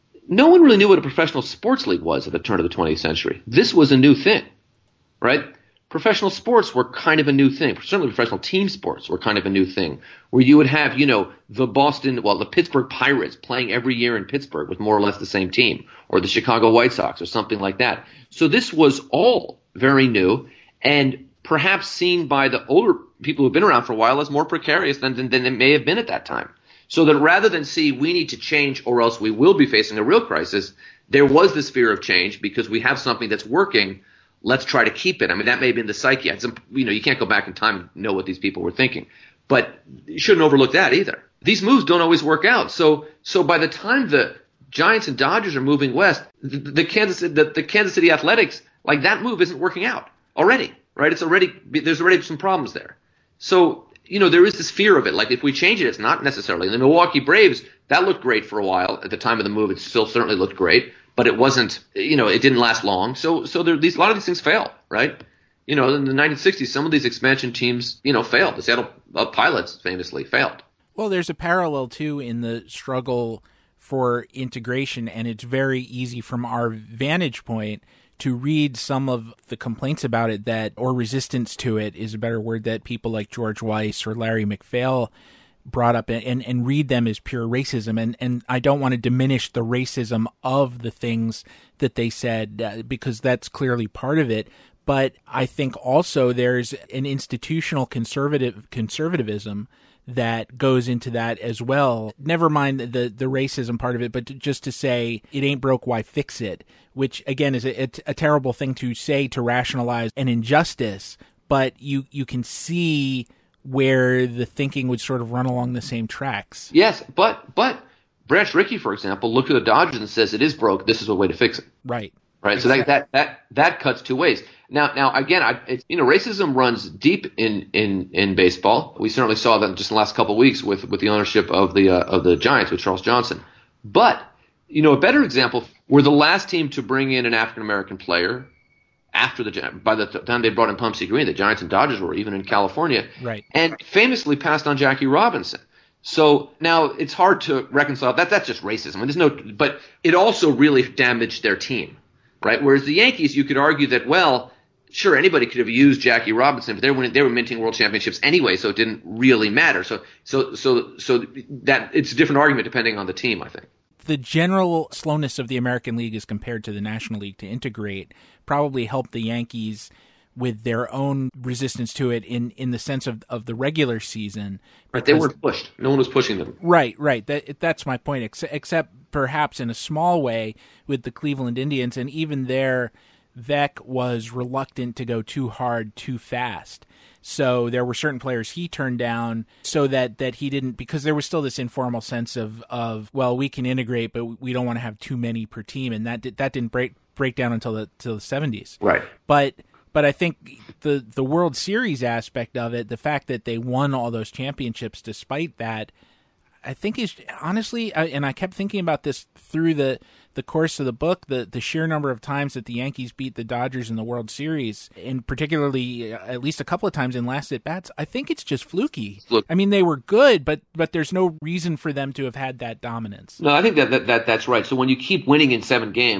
no one really knew what a professional sports league was at the turn of the twentieth century. This was a new thing, right? Professional sports were kind of a new thing. Certainly professional team sports were kind of a new thing, where you would have, you know, the Boston, well, the Pittsburgh Pirates playing every year in Pittsburgh with more or less the same team, or the Chicago White Sox or something like that. So this was all very new and perhaps seen by the older people who've been around for a while as more precarious than, than, than it may have been at that time. So that rather than see we need to change or else we will be facing a real crisis, there was this fear of change because we have something that's working. Let's try to keep it. I mean, that may have been the psyche. It's, you know, you can't go back in time and know what these people were thinking. But you shouldn't overlook that either. These moves don't always work out. So so by the time the Giants and Dodgers are moving west, the, the Kansas the, the Kansas City Athletics, like that move isn't working out already, right? It's already there's already some problems there. So, you know, there is this fear of it. Like if we change it, it's not necessarily. The Milwaukee Braves, that looked great for a while. At the time of the move, it still certainly looked great. But it wasn't, you know, it didn't last long. So, so there, these, a lot of these things fail, right? You know, in the nineteen sixties, some of these expansion teams, you know, failed. The Seattle uh, Pilots famously failed. Well, there's a parallel, too, in the struggle for integration, and it's very easy from our vantage point to read some of the complaints about it that, or resistance to it is a better word, that people like George Weiss or Larry McPhail brought up and, and read them as pure racism. And, and I don't want to diminish the racism of the things that they said uh, because that's clearly part of it. But I think also there's an institutional conservative conservatism that goes into that as well. Never mind the, the racism part of it, but to, just to say it ain't broke, why fix it? Which, again, is a, a terrible thing to say to rationalize an injustice. But you, you can see where the thinking would sort of run along the same tracks. Yes, but but Branch Rickey, for example, looked at the Dodgers and says it is broke. This is a way to fix it. Right. Right. Exactly. So that, that that that cuts two ways. Now now again, I it's, you know, racism runs deep in, in, in baseball. We certainly saw that just in the last couple of weeks with, with the ownership of the uh, of the Giants with Charles Johnson. But you know, a better example, we're the last team to bring in an African American player. After the by the time they brought in Pumpsie Green, the Giants and Dodgers were even in California, right? And famously passed on Jackie Robinson. So now it's hard to reconcile that. That's just racism. I mean, there's no, but it also really damaged their team, right? Whereas the Yankees, you could argue that, well, sure, anybody could have used Jackie Robinson, but they were they were minting world championships anyway, so it didn't really matter. So so so so that it's a different argument depending on the team, I think. The general slowness of the American League as compared to the National League to integrate probably helped the Yankees with their own resistance to it in, in the sense of, of the regular season. But they weren't pushed. No one was pushing them. Right, right. That that's my point, except, except perhaps in a small way with the Cleveland Indians. And even there, Veeck was reluctant to go too hard, too fast. So there were certain players he turned down so that, that he didn't, because there was still this informal sense of, of, well, we can integrate, but we don't want to have too many per team. And that that didn't break break down until the, until the seventies. Right. But but I think the, the World Series aspect of it, the fact that they won all those championships despite that, I think is honestly, I, and I kept thinking about this through the, the course of the book, the, the sheer number of times that the Yankees beat the Dodgers in the World Series, and particularly uh, at least a couple of times in last at-bats, I think it's just fluky. Look, I mean, they were good, but but there's no reason for them to have had that dominance. No, I think that, that, that that's right. So when you keep winning in seven games,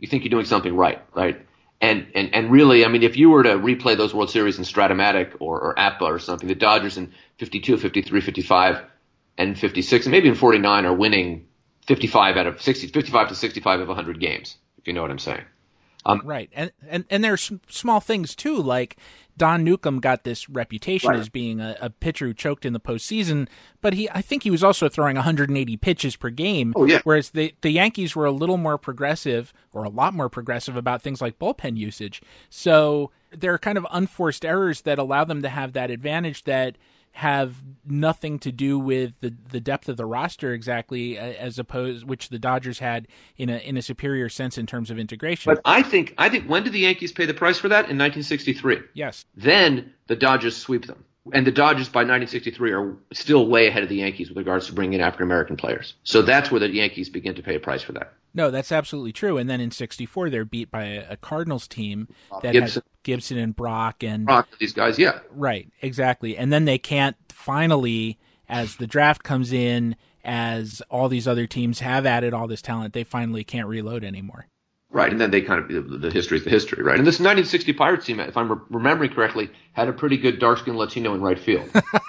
you think you're doing something right, right? And and and really, I mean, if you were to replay those World Series in Stratomatic or, or A P B A or something, the Dodgers in fifty-two, fifty-three, fifty-five, and fifty-six, and maybe in forty-nine are winning fifty-five out of sixty, fifty-five to sixty-five of one hundred games, if you know what I'm saying. Um, right. And, and and there's small things, too, like Don Newcombe got this reputation right. as being a, a pitcher who choked in the postseason, but he I think he was also throwing one hundred eighty pitches per game, oh, yeah. whereas the, the Yankees were a little more progressive, or a lot more progressive about things like bullpen usage. So there are kind of unforced errors that allow them to have that advantage that have nothing to do with the, the depth of the roster exactly, as opposed which the Dodgers had in a in a superior sense in terms of integration. But I think I think when did the Yankees pay the price for that? In nineteen sixty-three. Yes. Then the Dodgers sweep them. And the Dodgers by nineteen sixty-three are still way ahead of the Yankees with regards to bringing in African American players. So that's where the Yankees begin to pay a price for that. No, that's absolutely true. And then in sixty-four, they're beat by a, a Cardinals team that Gibson. has Gibson and Brock and Brock, these guys, yeah. Right, exactly. And then they can't finally, as the draft comes in, as all these other teams have added all this talent, they finally can't reload anymore. Right, and then they kind of, the history is the history, right? And this nineteen sixty Pirates team, if I'm re- remembering correctly, had a pretty good dark-skinned Latino in right field.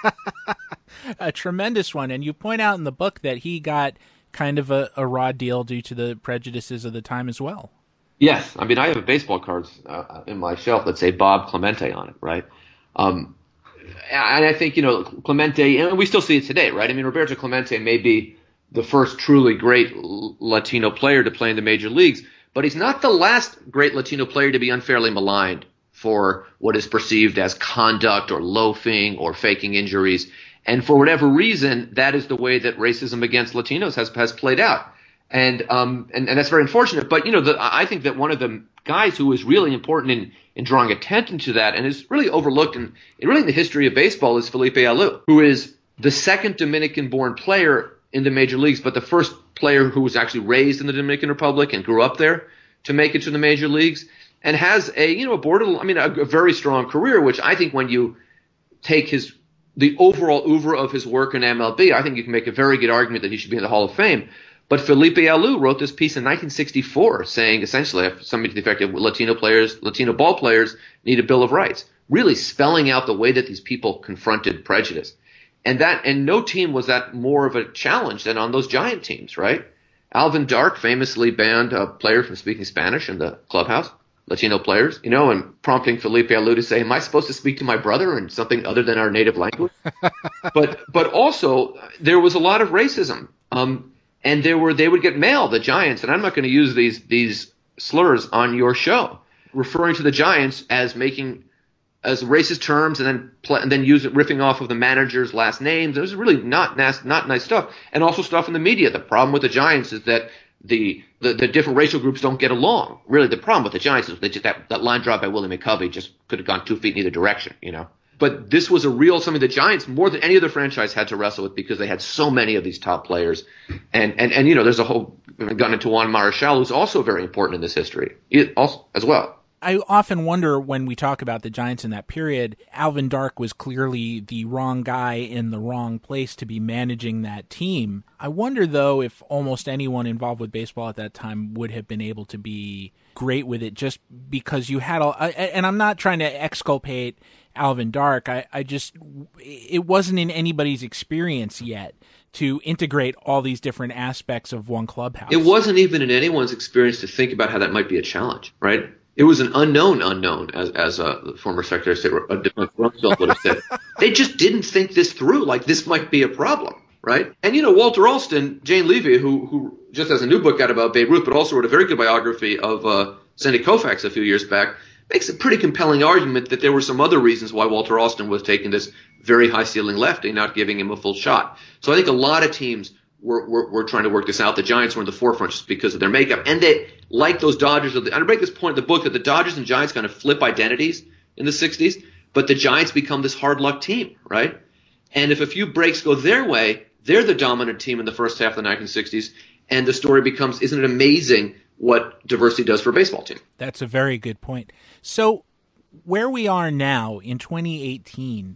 A tremendous one. And you point out in the book that he got kind of a, a raw deal due to the prejudices of the time as well. Yes. I mean, I have baseball cards uh, in my shelf that say Bob Clemente on it, right? Um, and I think, you know, Clemente, and we still see it today, right? I mean, Roberto Clemente may be the first truly great Latino player to play in the major leagues, but he's not the last great Latino player to be unfairly maligned for what is perceived as conduct or loafing or faking injuries. And for whatever reason, that is the way that racism against Latinos has has played out. And um and, and that's very unfortunate. But, you know, the, I think that one of the guys who is really important in, in drawing attention to that and is really overlooked in, in really in the history of baseball is Felipe Alou, who is the second Dominican-born player in the major leagues, but the first player who was actually raised in the Dominican Republic and grew up there to make it to the major leagues, and has a, you know, a border, I mean, a, a very strong career, which I think when you take his, the overall oeuvre of his work in M L B, I think you can make a very good argument that he should be in the Hall of Fame. But Felipe Alou wrote this piece in nineteen sixty-four saying essentially something to the effect of Latino players, Latino ball players need a Bill of Rights, really spelling out the way that these people confronted prejudice. And that, and no team was that more of a challenge than on those Giant teams, right? Alvin Dark famously banned a player from speaking Spanish in the clubhouse, Latino players, you know, and prompting Felipe Alou to say, am I supposed to speak to my brother in something other than our native language? but, but also there was a lot of racism. Um, and there were, they would get mail, the Giants, and I'm not going to use these, these slurs on your show, referring to the Giants as making, as racist terms, and then pl- and then use it riffing off of the manager's last names. It was really not nas- not nice stuff, and also stuff in the media. The problem with the Giants is that the the, the different racial groups don't get along. Really, the problem with the Giants is they just, that that line drop by Willie McCovey just could have gone two feet in either direction, you know. But this was a real something the Giants, more than any other franchise, had to wrestle with because they had so many of these top players, and and and you know, there's a whole gun into Juan Marichal, who's also very important in this history, it also as well. I often wonder when we talk about the Giants in that period, Alvin Dark was clearly the wrong guy in the wrong place to be managing that team. I wonder, though, if almost anyone involved with baseball at that time would have been able to be great with it just because you had all, and I'm not trying to exculpate Alvin Dark. I, I just, it wasn't in anybody's experience yet to integrate all these different aspects of one clubhouse. It wasn't even in anyone's experience to think about how that might be a challenge, right? It was an unknown unknown, as as uh, the former Secretary of State, uh, Rumsfeld would have said. They just didn't think this through, like this might be a problem, right? And, you know, Walter Alston, Jane Levy, who who just has a new book out about Babe Ruth, but also wrote a very good biography of uh, Sandy Koufax a few years back, makes a pretty compelling argument that there were some other reasons why Walter Alston was taking this very high-ceiling lefty, not giving him a full shot. So I think a lot of teams We're, we're, we're trying to work this out. The Giants were in the forefront just because of their makeup. And they, like those Dodgers, of the, I make this point in the book that the Dodgers and Giants kind of flip identities in the sixties, but the Giants become this hard luck team, right? And if a few breaks go their way, they're the dominant team in the first half of the nineteen sixties. And the story becomes, isn't it amazing what diversity does for a baseball team? That's a very good point. So where we are now in twenty eighteen,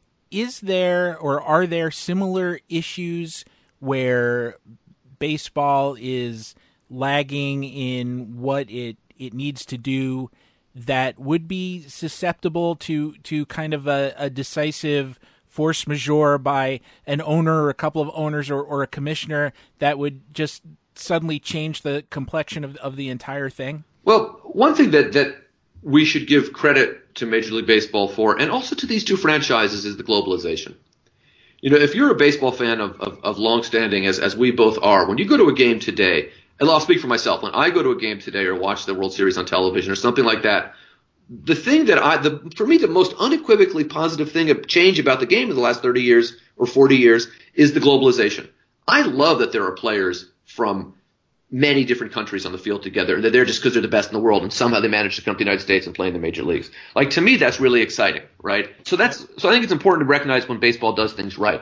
is there or are there similar issues where baseball is lagging in what it, it needs to do that would be susceptible to, to kind of a, a decisive force majeure by an owner or a couple of owners or, or a commissioner that would just suddenly change the complexion of, of the entire thing? Well, one thing that, that we should give credit to Major League Baseball for, and also to these two franchises, is the globalization. You know, if you're a baseball fan of, of, of longstanding, as, as we both are, when you go to a game today, and I'll speak for myself, when I go to a game today or watch the World Series on television or something like that, the thing that I, the, for me, the most unequivocally positive thing of change about the game in the last thirty years or forty years is the globalization. I love that there are players from many different countries on the field together, and they're there just because they're the best in the world, and somehow they manage to come to the United States and play in the major leagues. Like, to me, that's really exciting, right? So that's, so I think it's important to recognize when baseball does things right.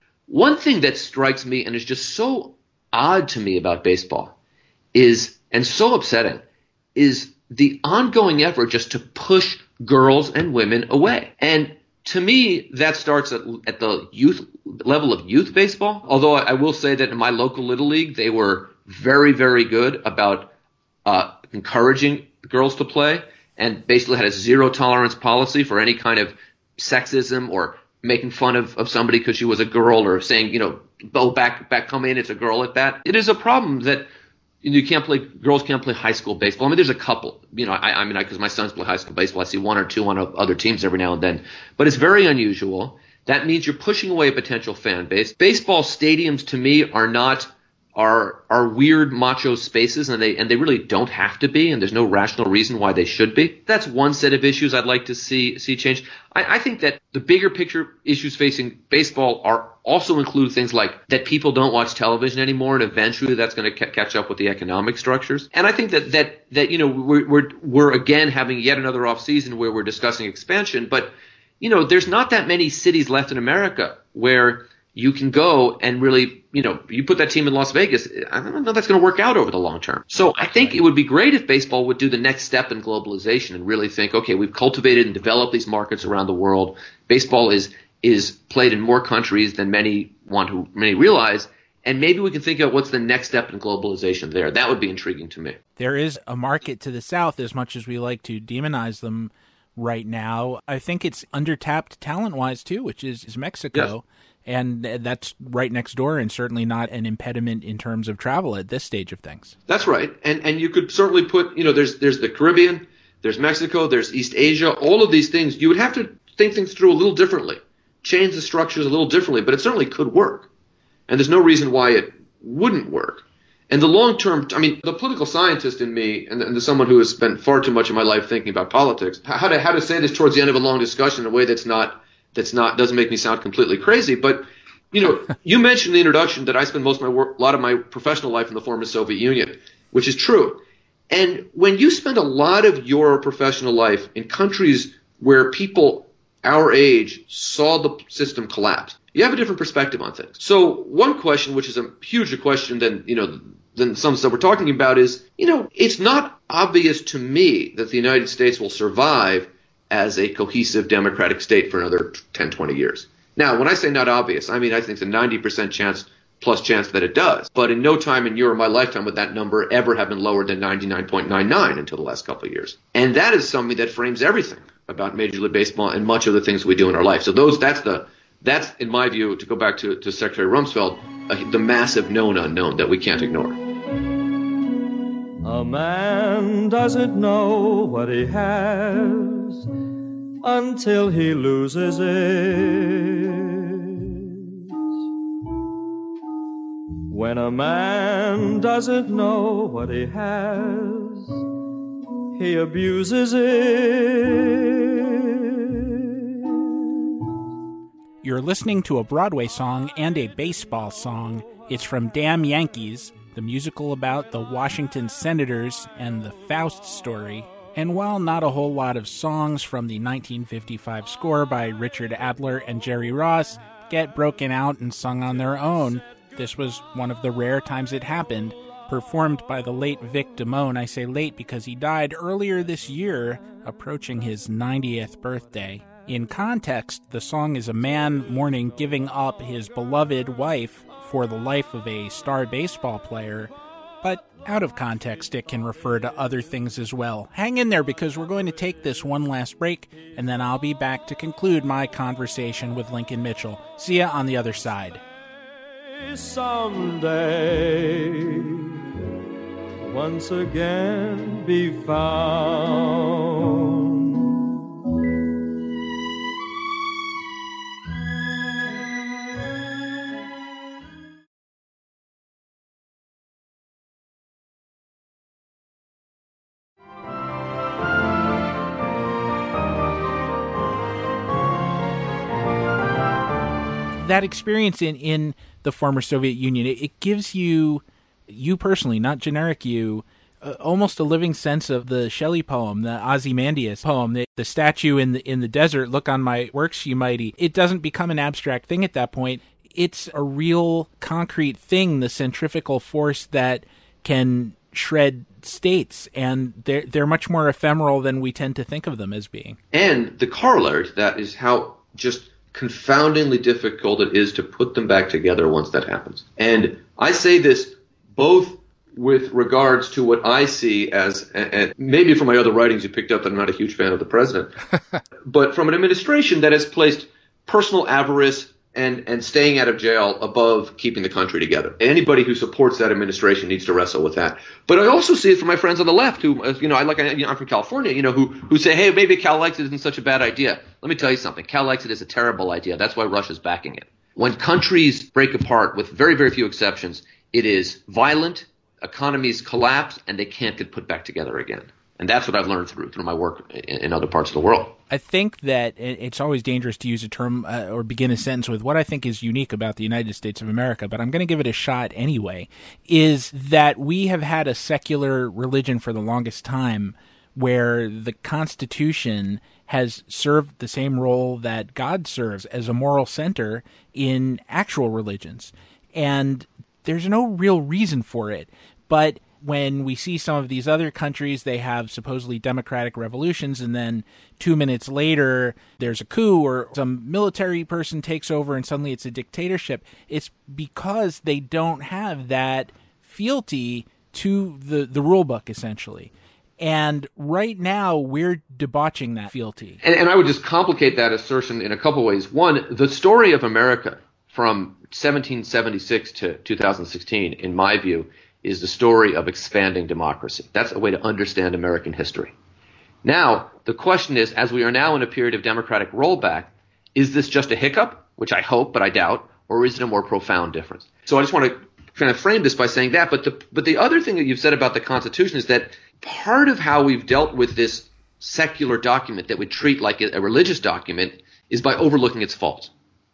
One thing that strikes me and is just so odd to me about baseball is, and so upsetting, is the ongoing effort just to push girls and women away. And to me, that starts at, at the youth level of youth baseball. Although I, I will say that in my local Little League, they were very, very good about uh, encouraging girls to play, and basically had a zero tolerance policy for any kind of sexism or making fun of, of somebody because she was a girl, or saying, you know, oh, back, back, come in, it's a girl at bat. It is a problem that you can't play, girls can't play high school baseball. I mean, there's a couple, you know, I, I mean, because my sons play high school baseball, I see one or two on other teams every now and then, but it's very unusual. That means you're pushing away a potential fan base. Baseball stadiums, to me, are not, are, are weird macho spaces, and they, and they really don't have to be, and there's no rational reason why they should be. That's one set of issues I'd like to see, see change. I, I think that the bigger picture issues facing baseball are also include things like that people don't watch television anymore, and eventually that's going to ca- catch up with the economic structures. And I think that, that, that, you know, we're, we're, we're again having yet another off season where we're discussing expansion, but, you know, there's not that many cities left in America where you can go and really, you know, you put that team in Las Vegas, I don't know if that's going to work out over the long term. So I think it would be great if baseball would do the next step in globalization and really think, okay, we've cultivated and developed these markets around the world. Baseball is is played in more countries than many want to many realize, and maybe we can think of what's the next step in globalization there. That would be intriguing to me. There is a market to the south, as much as we like to demonize them right now. I think it's undertapped talent-wise, too, which is, is Mexico. Yes. And that's right next door, and certainly not an impediment in terms of travel at this stage of things. That's right. And and you could certainly put, you know, there's there's the Caribbean, there's Mexico, there's East Asia, all of these things. You would have to think things through a little differently, change the structures a little differently, but it certainly could work. And there's no reason why it wouldn't work. And the long-term, I mean, the political scientist in me, and, and someone who has spent far too much of my life thinking about politics, how to how to say this towards the end of a long discussion in a way that's not That's not doesn't make me sound completely crazy, but you know, you mentioned in the introduction that I spend most of my work, a lot of my professional life in the former Soviet Union, which is true. And when you spend a lot of your professional life in countries where people our age saw the system collapse, you have a different perspective on things. So one question, which is a huger question than you know than some stuff we're talking about, is you know it's not obvious to me that the United States will survive as a cohesive democratic state for another ten, twenty years. Now, when I say not obvious, I mean I think it's a ninety percent chance plus chance that it does. But in no time in your or my lifetime would that number ever have been lower than ninety-nine point nine nine until the last couple of years. And that is something that frames everything about Major League Baseball and much of the things we do in our life. So those, that's the, that's in my view, to go back to, to Secretary Rumsfeld, uh, the massive known unknown that we can't ignore. A man doesn't know what he has until he loses it. When a man doesn't know what he has, he abuses it. You're listening to a Broadway song and a baseball song. It's from Damn Yankees, the musical about the Washington Senators and the Faust story. And while not a whole lot of songs from the nineteen fifty-five score by Richard Adler and Jerry Ross get broken out and sung on their own, this was one of the rare times it happened, performed by the late Vic Damone. I say late because he died earlier this year, approaching his ninetieth birthday. In context, the song is a man mourning giving up his beloved wife for the life of a star baseball player, But out of context, it can refer to other things as well. Hang in there because we're going to take this one last break, and then I'll be back to conclude my conversation with Lincoln Mitchell. See ya on the other side. Someday, once again be found. That experience in, in the former Soviet Union, it, it gives you, you personally, not generic you, uh, almost a living sense of the Shelley poem, the Ozymandias poem, the, the statue in the in the desert, look on my works, ye mighty. It doesn't become an abstract thing at that point. It's a real concrete thing, the centrifugal force that can shred states, and they're, they're much more ephemeral than we tend to think of them as being. And the corollary to that is how just confoundingly difficult it is to put them back together once that happens. And I say this both with regards to what I see as, and maybe from my other writings you picked up that I'm not a huge fan of the president, but from an administration that has placed personal avarice and, and staying out of jail above keeping the country together. Anybody who supports that administration needs to wrestle with that. But I also see it from my friends on the left who, you know, I like, you know, I'm from California, you know, who, who say, hey, maybe CalExit isn't such a bad idea. Let me tell you something. CalExit is a terrible idea. That's why Russia's backing it. When countries break apart, with very, very few exceptions, it is violent, economies collapse, and they can't get put back together again. And that's what I've learned through through my work in, in other parts of the world. I think that it's always dangerous to use a term uh, or begin a sentence with what I think is unique about the United States of America, but I'm going to give it a shot anyway, is that we have had a secular religion for the longest time where the Constitution has served the same role that God serves as a moral center in actual religions. And there's no real reason for it. But when we see some of these other countries, they have supposedly democratic revolutions, and then two minutes later, there's a coup or some military person takes over and suddenly it's a dictatorship. It's because they don't have that fealty to the, the rule book, essentially. And right now, we're debauching that fealty. And, and I would just complicate that assertion in a couple ways. One, the story of America from seventeen seventy-six to two thousand sixteen, in my view, is the story of expanding democracy. That's a way to understand American history. Now, the question is, as we are now in a period of democratic rollback, is this just a hiccup, which I hope, but I doubt, or is it a more profound difference? So I just want to kind of frame this by saying that. But the, but the other thing that you've said about the Constitution is that part of how we've dealt with this secular document that we treat like a religious document is by overlooking its faults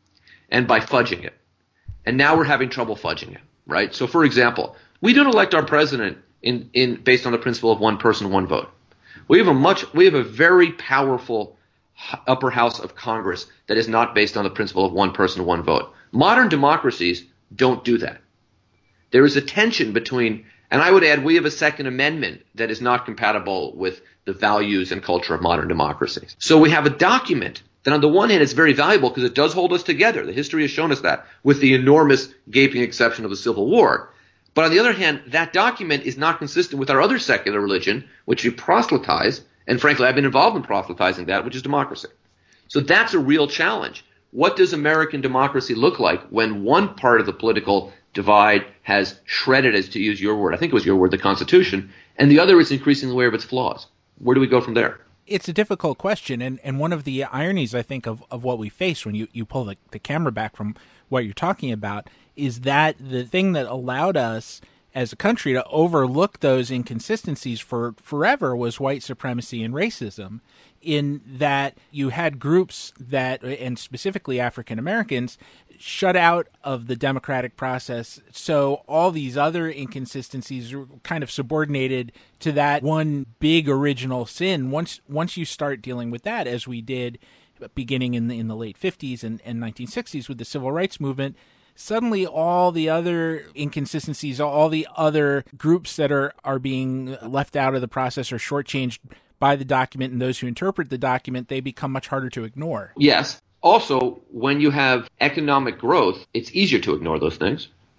and by fudging it. And now we're having trouble fudging it, right? So, for example, we don't elect our president in, in based on the principle of one person, one vote. We have a much we have a very powerful upper house of Congress that is not based on the principle of one person, one vote. Modern democracies don't do that. There is a tension between, and I would add, we have a Second Amendment that is not compatible with the values and culture of modern democracies. So we have a document that on the one hand is very valuable because it does hold us together. The history has shown us that, with the enormous gaping exception of the Civil War. But on the other hand, that document is not consistent with our other secular religion, which we proselytize, and frankly, I've been involved in proselytizing that, which is democracy. So that's a real challenge. What does American democracy look like when one part of the political divide has shredded, as to use your word, I think it was your word, the Constitution, and the other is increasingly aware of its flaws? Where do we go from there? It's a difficult question, and, and one of the ironies, I think, of, of what we face when you, you pull the, the camera back from what you're talking about is that the thing that allowed us as a country to overlook those inconsistencies for forever was white supremacy and racism, in that you had groups that, and specifically African Americans, shut out of the democratic process. So all these other inconsistencies were kind of subordinated to that one big original sin. Once once you start dealing with that, as we did beginning in the, in the late fifties and, and nineteen sixties with the civil rights movement, suddenly all the other inconsistencies, all the other groups that are, are being left out of the process or shortchanged by the document and those who interpret the document, they become much harder to ignore. Yes. Also, when you have economic growth, it's easier to ignore those things,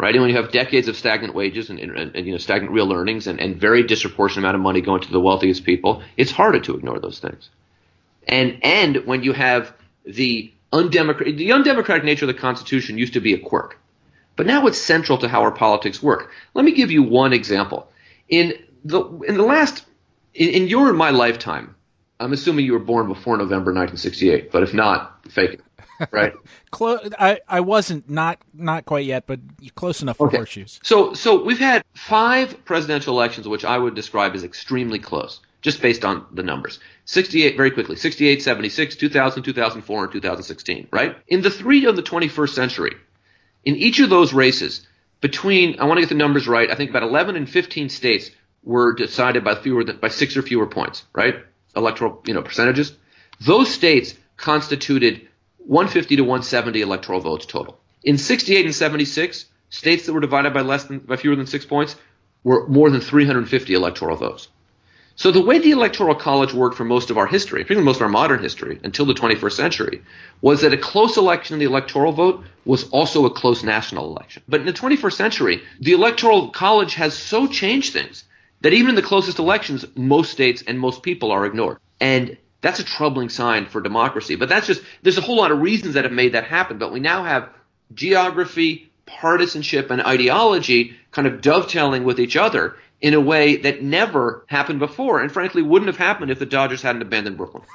right? And when you have decades of stagnant wages and, and, and you know stagnant real earnings and, and very disproportionate amount of money going to the wealthiest people, it's harder to ignore those things. And and when you have the undemocratic, the undemocratic nature of the Constitution used to be a quirk, but now it's central to how our politics work. Let me give you one example. In the in the last in, in your and my lifetime, I'm assuming you were born before November nineteen sixty-eight, but if not, fake it, right? Clo- I, I wasn't, not not quite yet, but close enough for Okay. horseshoes. So so we've had five presidential elections, which I would describe as extremely close, just based on the numbers. sixty-eight, very quickly, sixty-eight, seventy-six, two thousand, two thousand four, and two thousand sixteen, right? In the three of the twenty-first century, in each of those races, between, I want to get the numbers right, I think about eleven and fifteen states were decided by fewer than, by six or fewer points, right? Electoral, you know, percentages. Those states constituted one fifty to one seventy electoral votes total. In sixty-eight and seventy-six, states that were divided by less than, by fewer than six points were more than three hundred fifty electoral votes. So the way the Electoral College worked for most of our history, particularly most of our modern history, until the twenty-first century, was that a close election in the Electoral vote was also a close national election. But in the twenty-first century, the Electoral College has so changed things that even in the closest elections, most states and most people are ignored. And that's a troubling sign for democracy. But that's just, there's a whole lot of reasons that have made that happen. But we now have geography, partisanship, and ideology kind of dovetailing with each other in a way that never happened before, and frankly wouldn't have happened if the Dodgers hadn't abandoned Brooklyn.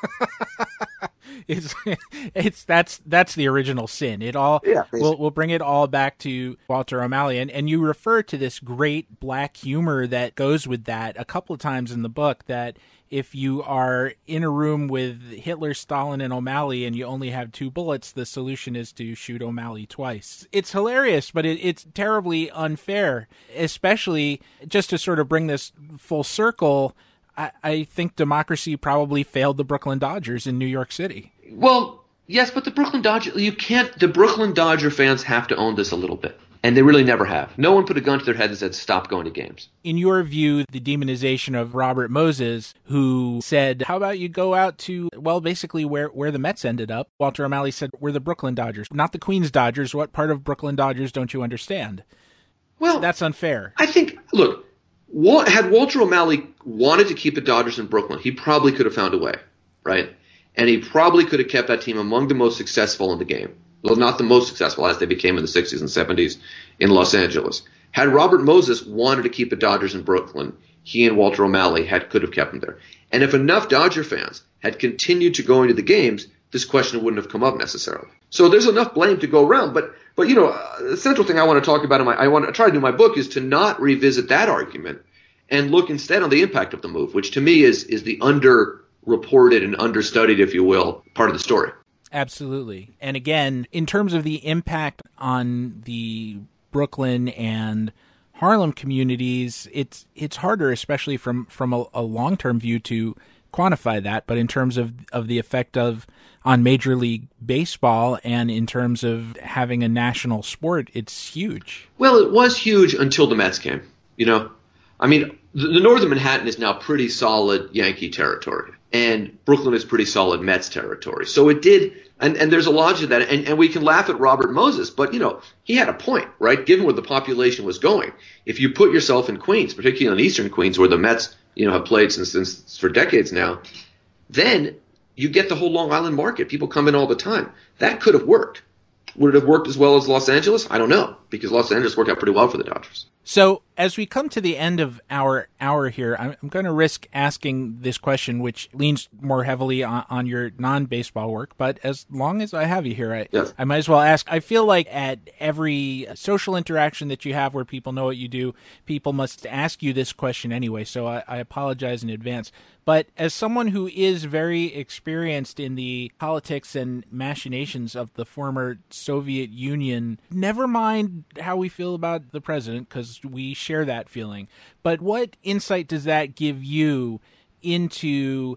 It's it's that's that's the original sin. It all Yeah, basically. we'll we'll bring it all back to Walter O'Malley, and and you refer to this great black humor that goes with that a couple of times in the book. That if you are in a room with Hitler, Stalin, and O'Malley, and you only have two bullets, the solution is to shoot O'Malley twice. It's hilarious, but it, it's terribly unfair, especially just to sort of bring this full circle. I, I think democracy probably failed the Brooklyn Dodgers in New York City. Well, yes, but the Brooklyn Dodgers, you can't, the Brooklyn Dodger fans have to own this a little bit. And they really never have. No one put a gun to their head and said, stop going to games. In your view, the demonization of Robert Moses, who said, how about you go out to, well, basically where, where the Mets ended up. Walter O'Malley said, we're the Brooklyn Dodgers, not the Queens Dodgers. What part of Brooklyn Dodgers don't you understand? Well, That's unfair. I think, look, Wal- had Walter O'Malley wanted to keep the Dodgers in Brooklyn, he probably could have found a way, right? And he probably could have kept that team among the most successful in the game. Well, not the most successful as they became in the sixties and seventies in Los Angeles. Had Robert Moses wanted to keep the Dodgers in Brooklyn, he and Walter O'Malley had could have kept them there. And if enough Dodger fans had continued to go into the games, this question wouldn't have come up necessarily. So there's enough blame to go around. But, but you know, uh, the central thing I want to talk about in my, I want to try to do in my book is to not revisit that argument and look instead on the impact of the move, which to me is is the underreported and understudied, if you will, part of the story. Absolutely. And again, in terms of the impact on the Brooklyn and Harlem communities, it's it's harder, especially from, from a, a long-term view, to quantify that. But in terms of, of the effect of on Major League Baseball and in terms of having a national sport, it's huge. Well, it was huge until the Mets came. You know, I mean, the, the northern Manhattan is now pretty solid Yankee territory, and Brooklyn is pretty solid Mets territory. So it did, and, and there's a logic to that, and, and we can laugh at Robert Moses, but, you know, he had a point, right, given where the population was going. If you put yourself in Queens, particularly in eastern Queens, where the Mets, you know, have played since, since for decades now, then you get the whole Long Island market. People come in all the time. That could have worked. Would it have worked as well as Los Angeles? I don't know, because Los Angeles worked out pretty well for the Dodgers. So as we come to the end of our hour here, I'm, I'm going to risk asking this question, which leans more heavily on, on your non-baseball work. But as long as I have you here, I, Yes. I might as well ask. I feel like at every social interaction that you have where people know what you do, people must ask you this question anyway. So I, I apologize in advance. But as someone who is very experienced in the politics and machinations of the former Soviet Union, never mind how we feel about the president, because we share that feeling. But what insight does that give you into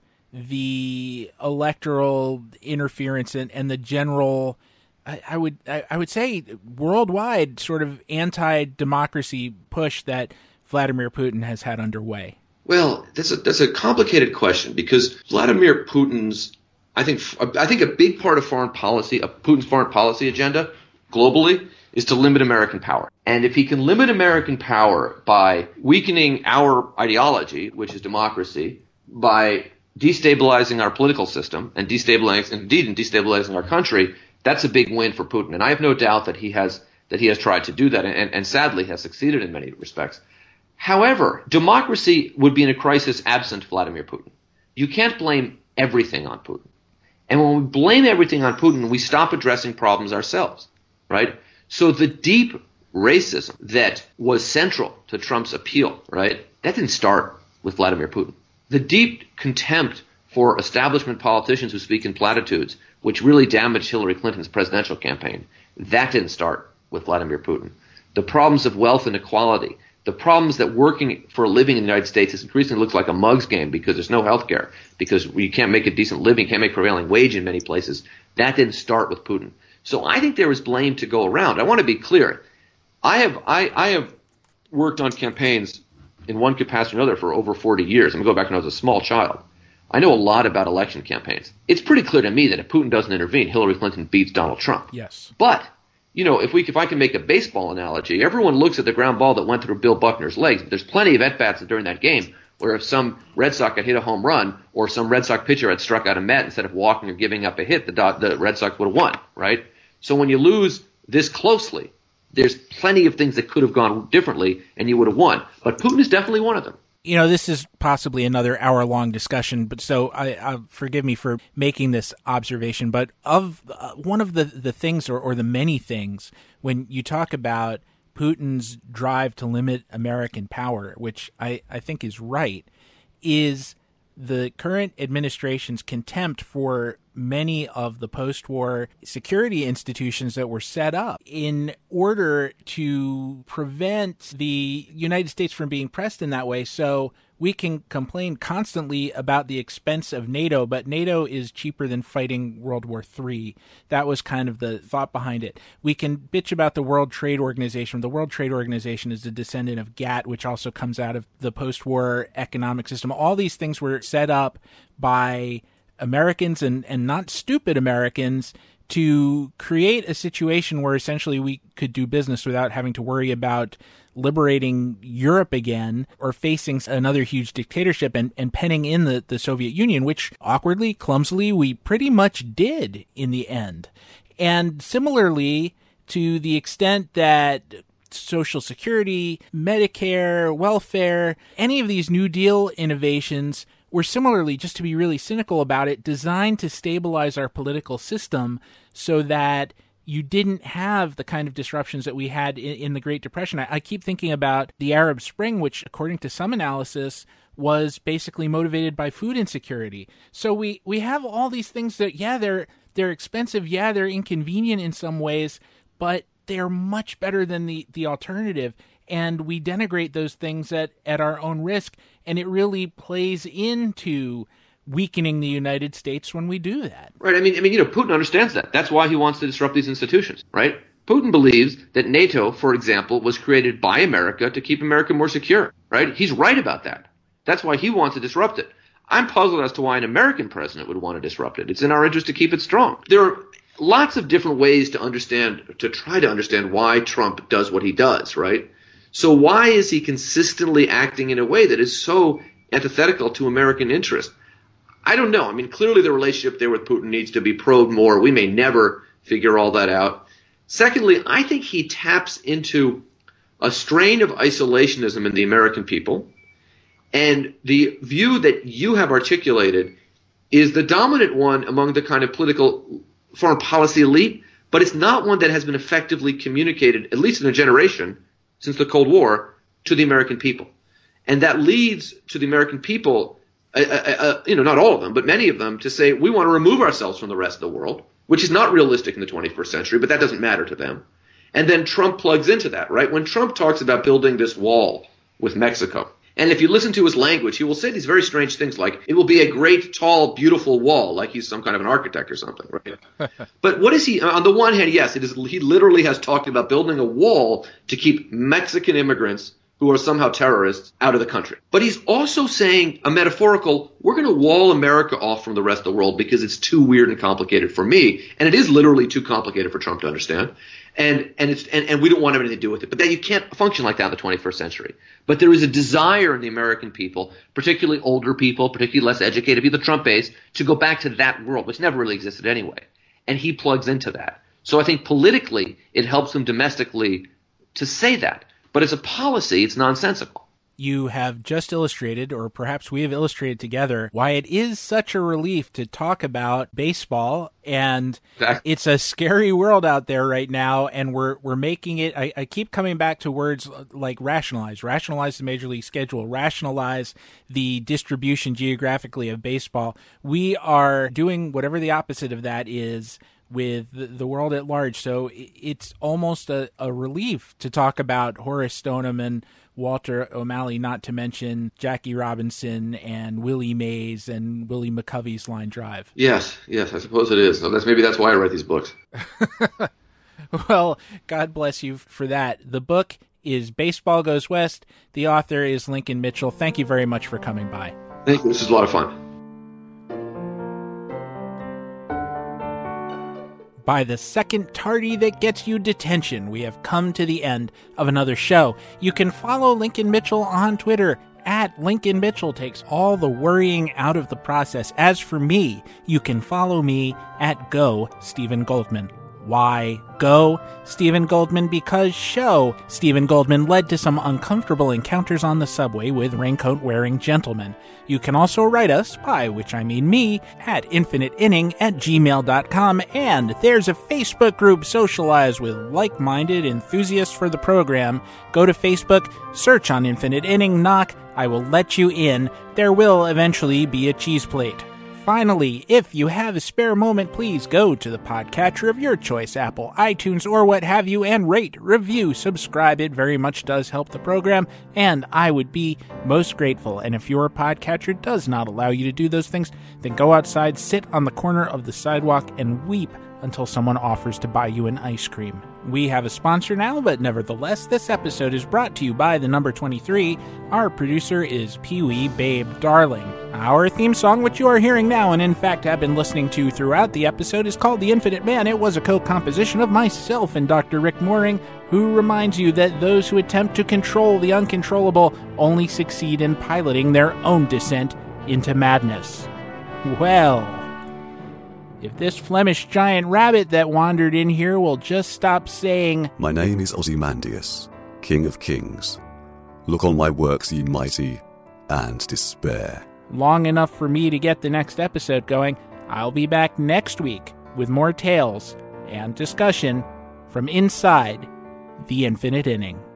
the electoral interference and, and the general, I, I would I, I would say, worldwide sort of anti-democracy push that Vladimir Putin has had underway? Well, that's a that's a complicated question, because Vladimir Putin's, I think I think a big part of foreign policy, of Putin's foreign policy agenda globally, is to limit American power. And if he can limit American power by weakening our ideology, which is democracy, by destabilizing our political system and destabilizing, indeed, and destabilizing our country, that's a big win for Putin. And I have no doubt that he has that he has tried to do that, and, and sadly has succeeded in many respects. However, democracy would be in a crisis absent Vladimir Putin. You can't blame everything on Putin. And when we blame everything on Putin, we stop addressing problems ourselves, right? So the deep racism that was central to Trump's appeal, right, that didn't start with Vladimir Putin. The deep contempt for establishment politicians who speak in platitudes, which really damaged Hillary Clinton's presidential campaign, that didn't start with Vladimir Putin. The problems of wealth inequality, the problems that working for a living in the United States is increasingly looks like a mug's game because there's no health care, because you can't make a decent living, can't make prevailing wage in many places. That didn't start with Putin. So I think there is blame to go around. I want to be clear. I have I, I have worked on campaigns in one capacity or another for over forty years. I'm going to go back when I was a small child. I know a lot about election campaigns. It's pretty clear to me that if Putin doesn't intervene, Hillary Clinton beats Donald Trump. Yes. But, you know, if we if I can make a baseball analogy, everyone looks at the ground ball that went through Bill Buckner's legs. But there's plenty of at-bats during that game where if some Red Sox had hit a home run or some Red Sox pitcher had struck out a Met instead of walking or giving up a hit, the, dot, the Red Sox would have won, right? So when you lose this closely, there's plenty of things that could have gone differently and you would have won. But Putin is definitely one of them. You know, this is possibly another hour-long discussion, but so I, I forgive me for making this observation. But of uh, one of the, the things or, or the many things when you talk about Putin's drive to limit American power, which I, I think is right, is the current administration's contempt for many of the post-war security institutions that were set up in order to prevent the United States from being pressed in that way. So we can complain constantly about the expense of NATO, but NATO is cheaper than fighting World War Three. That was kind of the thought behind it. We can bitch about the World Trade Organization. The World Trade Organization is a descendant of GATT, which also comes out of the post-war economic system. All these things were set up by Americans and, and not stupid Americans to create a situation where essentially we could do business without having to worry about liberating Europe again or facing another huge dictatorship and, and penning in the, the Soviet Union, which awkwardly, clumsily, we pretty much did in the end. And similarly, to the extent that Social Security, Medicare, welfare, any of these New Deal innovations were similarly, just to be really cynical about it, designed to stabilize our political system so that you didn't have the kind of disruptions that we had in, in the Great Depression. I, I keep thinking about the Arab Spring, which, according to some analysis, was basically motivated by food insecurity. So we, we have all these things that, yeah, they're they're expensive, yeah, they're inconvenient in some ways, but they're much better than the, the alternative. And we denigrate those things at, at our own risk, and it really plays into weakening the United States when we do that. Right. I mean, I mean, you know, Putin understands that. That's why he wants to disrupt these institutions, right? Putin believes that NATO, for example, was created by America to keep America more secure, right? He's right about that. That's why he wants to disrupt it. I'm puzzled as to why an American president would want to disrupt it. It's in our interest to keep it strong. There are lots of different ways to understand, to try to understand why Trump does what he does, right? So why is he consistently acting in a way that is so antithetical to American interest? I don't know. I mean, clearly the relationship there with Putin needs to be probed more. We may never figure all that out. Secondly, I think he taps into a strain of isolationism in the American people. And the view that you have articulated is the dominant one among the kind of political foreign policy elite, but it's not one that has been effectively communicated, at least in a generation, since the Cold War, to the American people. And that leads to the American people, uh, uh, uh, you know, not all of them, but many of them, to say, we want to remove ourselves from the rest of the world, which is not realistic in the twenty-first century, but that doesn't matter to them. And then Trump plugs into that, right? When Trump talks about building this wall with Mexico, and if you listen to his language, he will say these very strange things like, it will be a great, tall, beautiful wall, like he's some kind of an architect or something, right? But what is he, on the one hand, yes, it is. He literally has talked about building a wall to keep Mexican immigrants who are somehow terrorists out of the country. But he's also saying a metaphorical, we're going to wall America off from the rest of the world because it's too weird and complicated for me. And it is literally too complicated for Trump to understand. And and it's and, and we don't want anything to do with it. But then you can't function like that in the twenty-first century. But there is a desire in the American people, particularly older people, particularly less educated people, the Trump base, to go back to that world, which never really existed anyway. And he plugs into that. So I think politically it helps him domestically to say that. But as a policy, it's nonsensical. You have just illustrated, or perhaps we have illustrated together, why it is such a relief to talk about baseball. And exactly. It's a scary world out there right now, and we're we're making it. I, I keep coming back to words like rationalize, rationalize the major league schedule, rationalize the distribution geographically of baseball. We are doing whatever the opposite of that is with the world at large. So it's almost a, a relief to talk about Horace Stoneham and Walter O'Malley, not to mention Jackie Robinson and Willie Mays and Willie McCovey's Line Drive. Yes, yes, I suppose it is. So that's maybe that's why I write these books. Well, God bless you for that. The book is Baseball Goes West. The author is Lincoln Mitchell. Thank you very much for coming by. Thank you. This is a lot of fun. By the second tardy that gets you detention, we have come to the end of another show. You can follow Lincoln Mitchell on Twitter. At Lincoln Mitchell takes all the worrying out of the process. As for me, you can follow me at Go Stephen Goldman. Why Go Stephen Goldman? Because show Stephen Goldman led to some uncomfortable encounters on the subway with raincoat-wearing gentlemen. You can also write us, by which I mean me, at infiniteinning at gmail dot com, and there's a Facebook group, Socialize with like-minded enthusiasts for the program. Go to Facebook, search on Infinite Inning, knock, I will let you in. There will eventually be a cheese plate. Finally, if you have a spare moment, please go to the podcatcher of your choice, Apple, iTunes, or what have you, and rate, review, subscribe. It very much does help the program, and I would be most grateful. And if your podcatcher does not allow you to do those things, then go outside, sit on the corner of the sidewalk, and weep until someone offers to buy you an ice cream. We have a sponsor now, but nevertheless, this episode is brought to you by the number twenty-three. Our producer is Pee-wee Babe Darling. Our theme song, which you are hearing now and in fact have been listening to throughout the episode, is called The Infinite Man. It was a co-composition of myself and Doctor Rick Mooring, who reminds you that those who attempt to control the uncontrollable only succeed in piloting their own descent into madness. Well, if this Flemish giant rabbit that wandered in here will just stop saying, "My name is Ozymandias, King of Kings. Look on my works, ye mighty, and despair," long enough for me to get the next episode going, I'll be back next week with more tales and discussion from inside the Infinite Inning.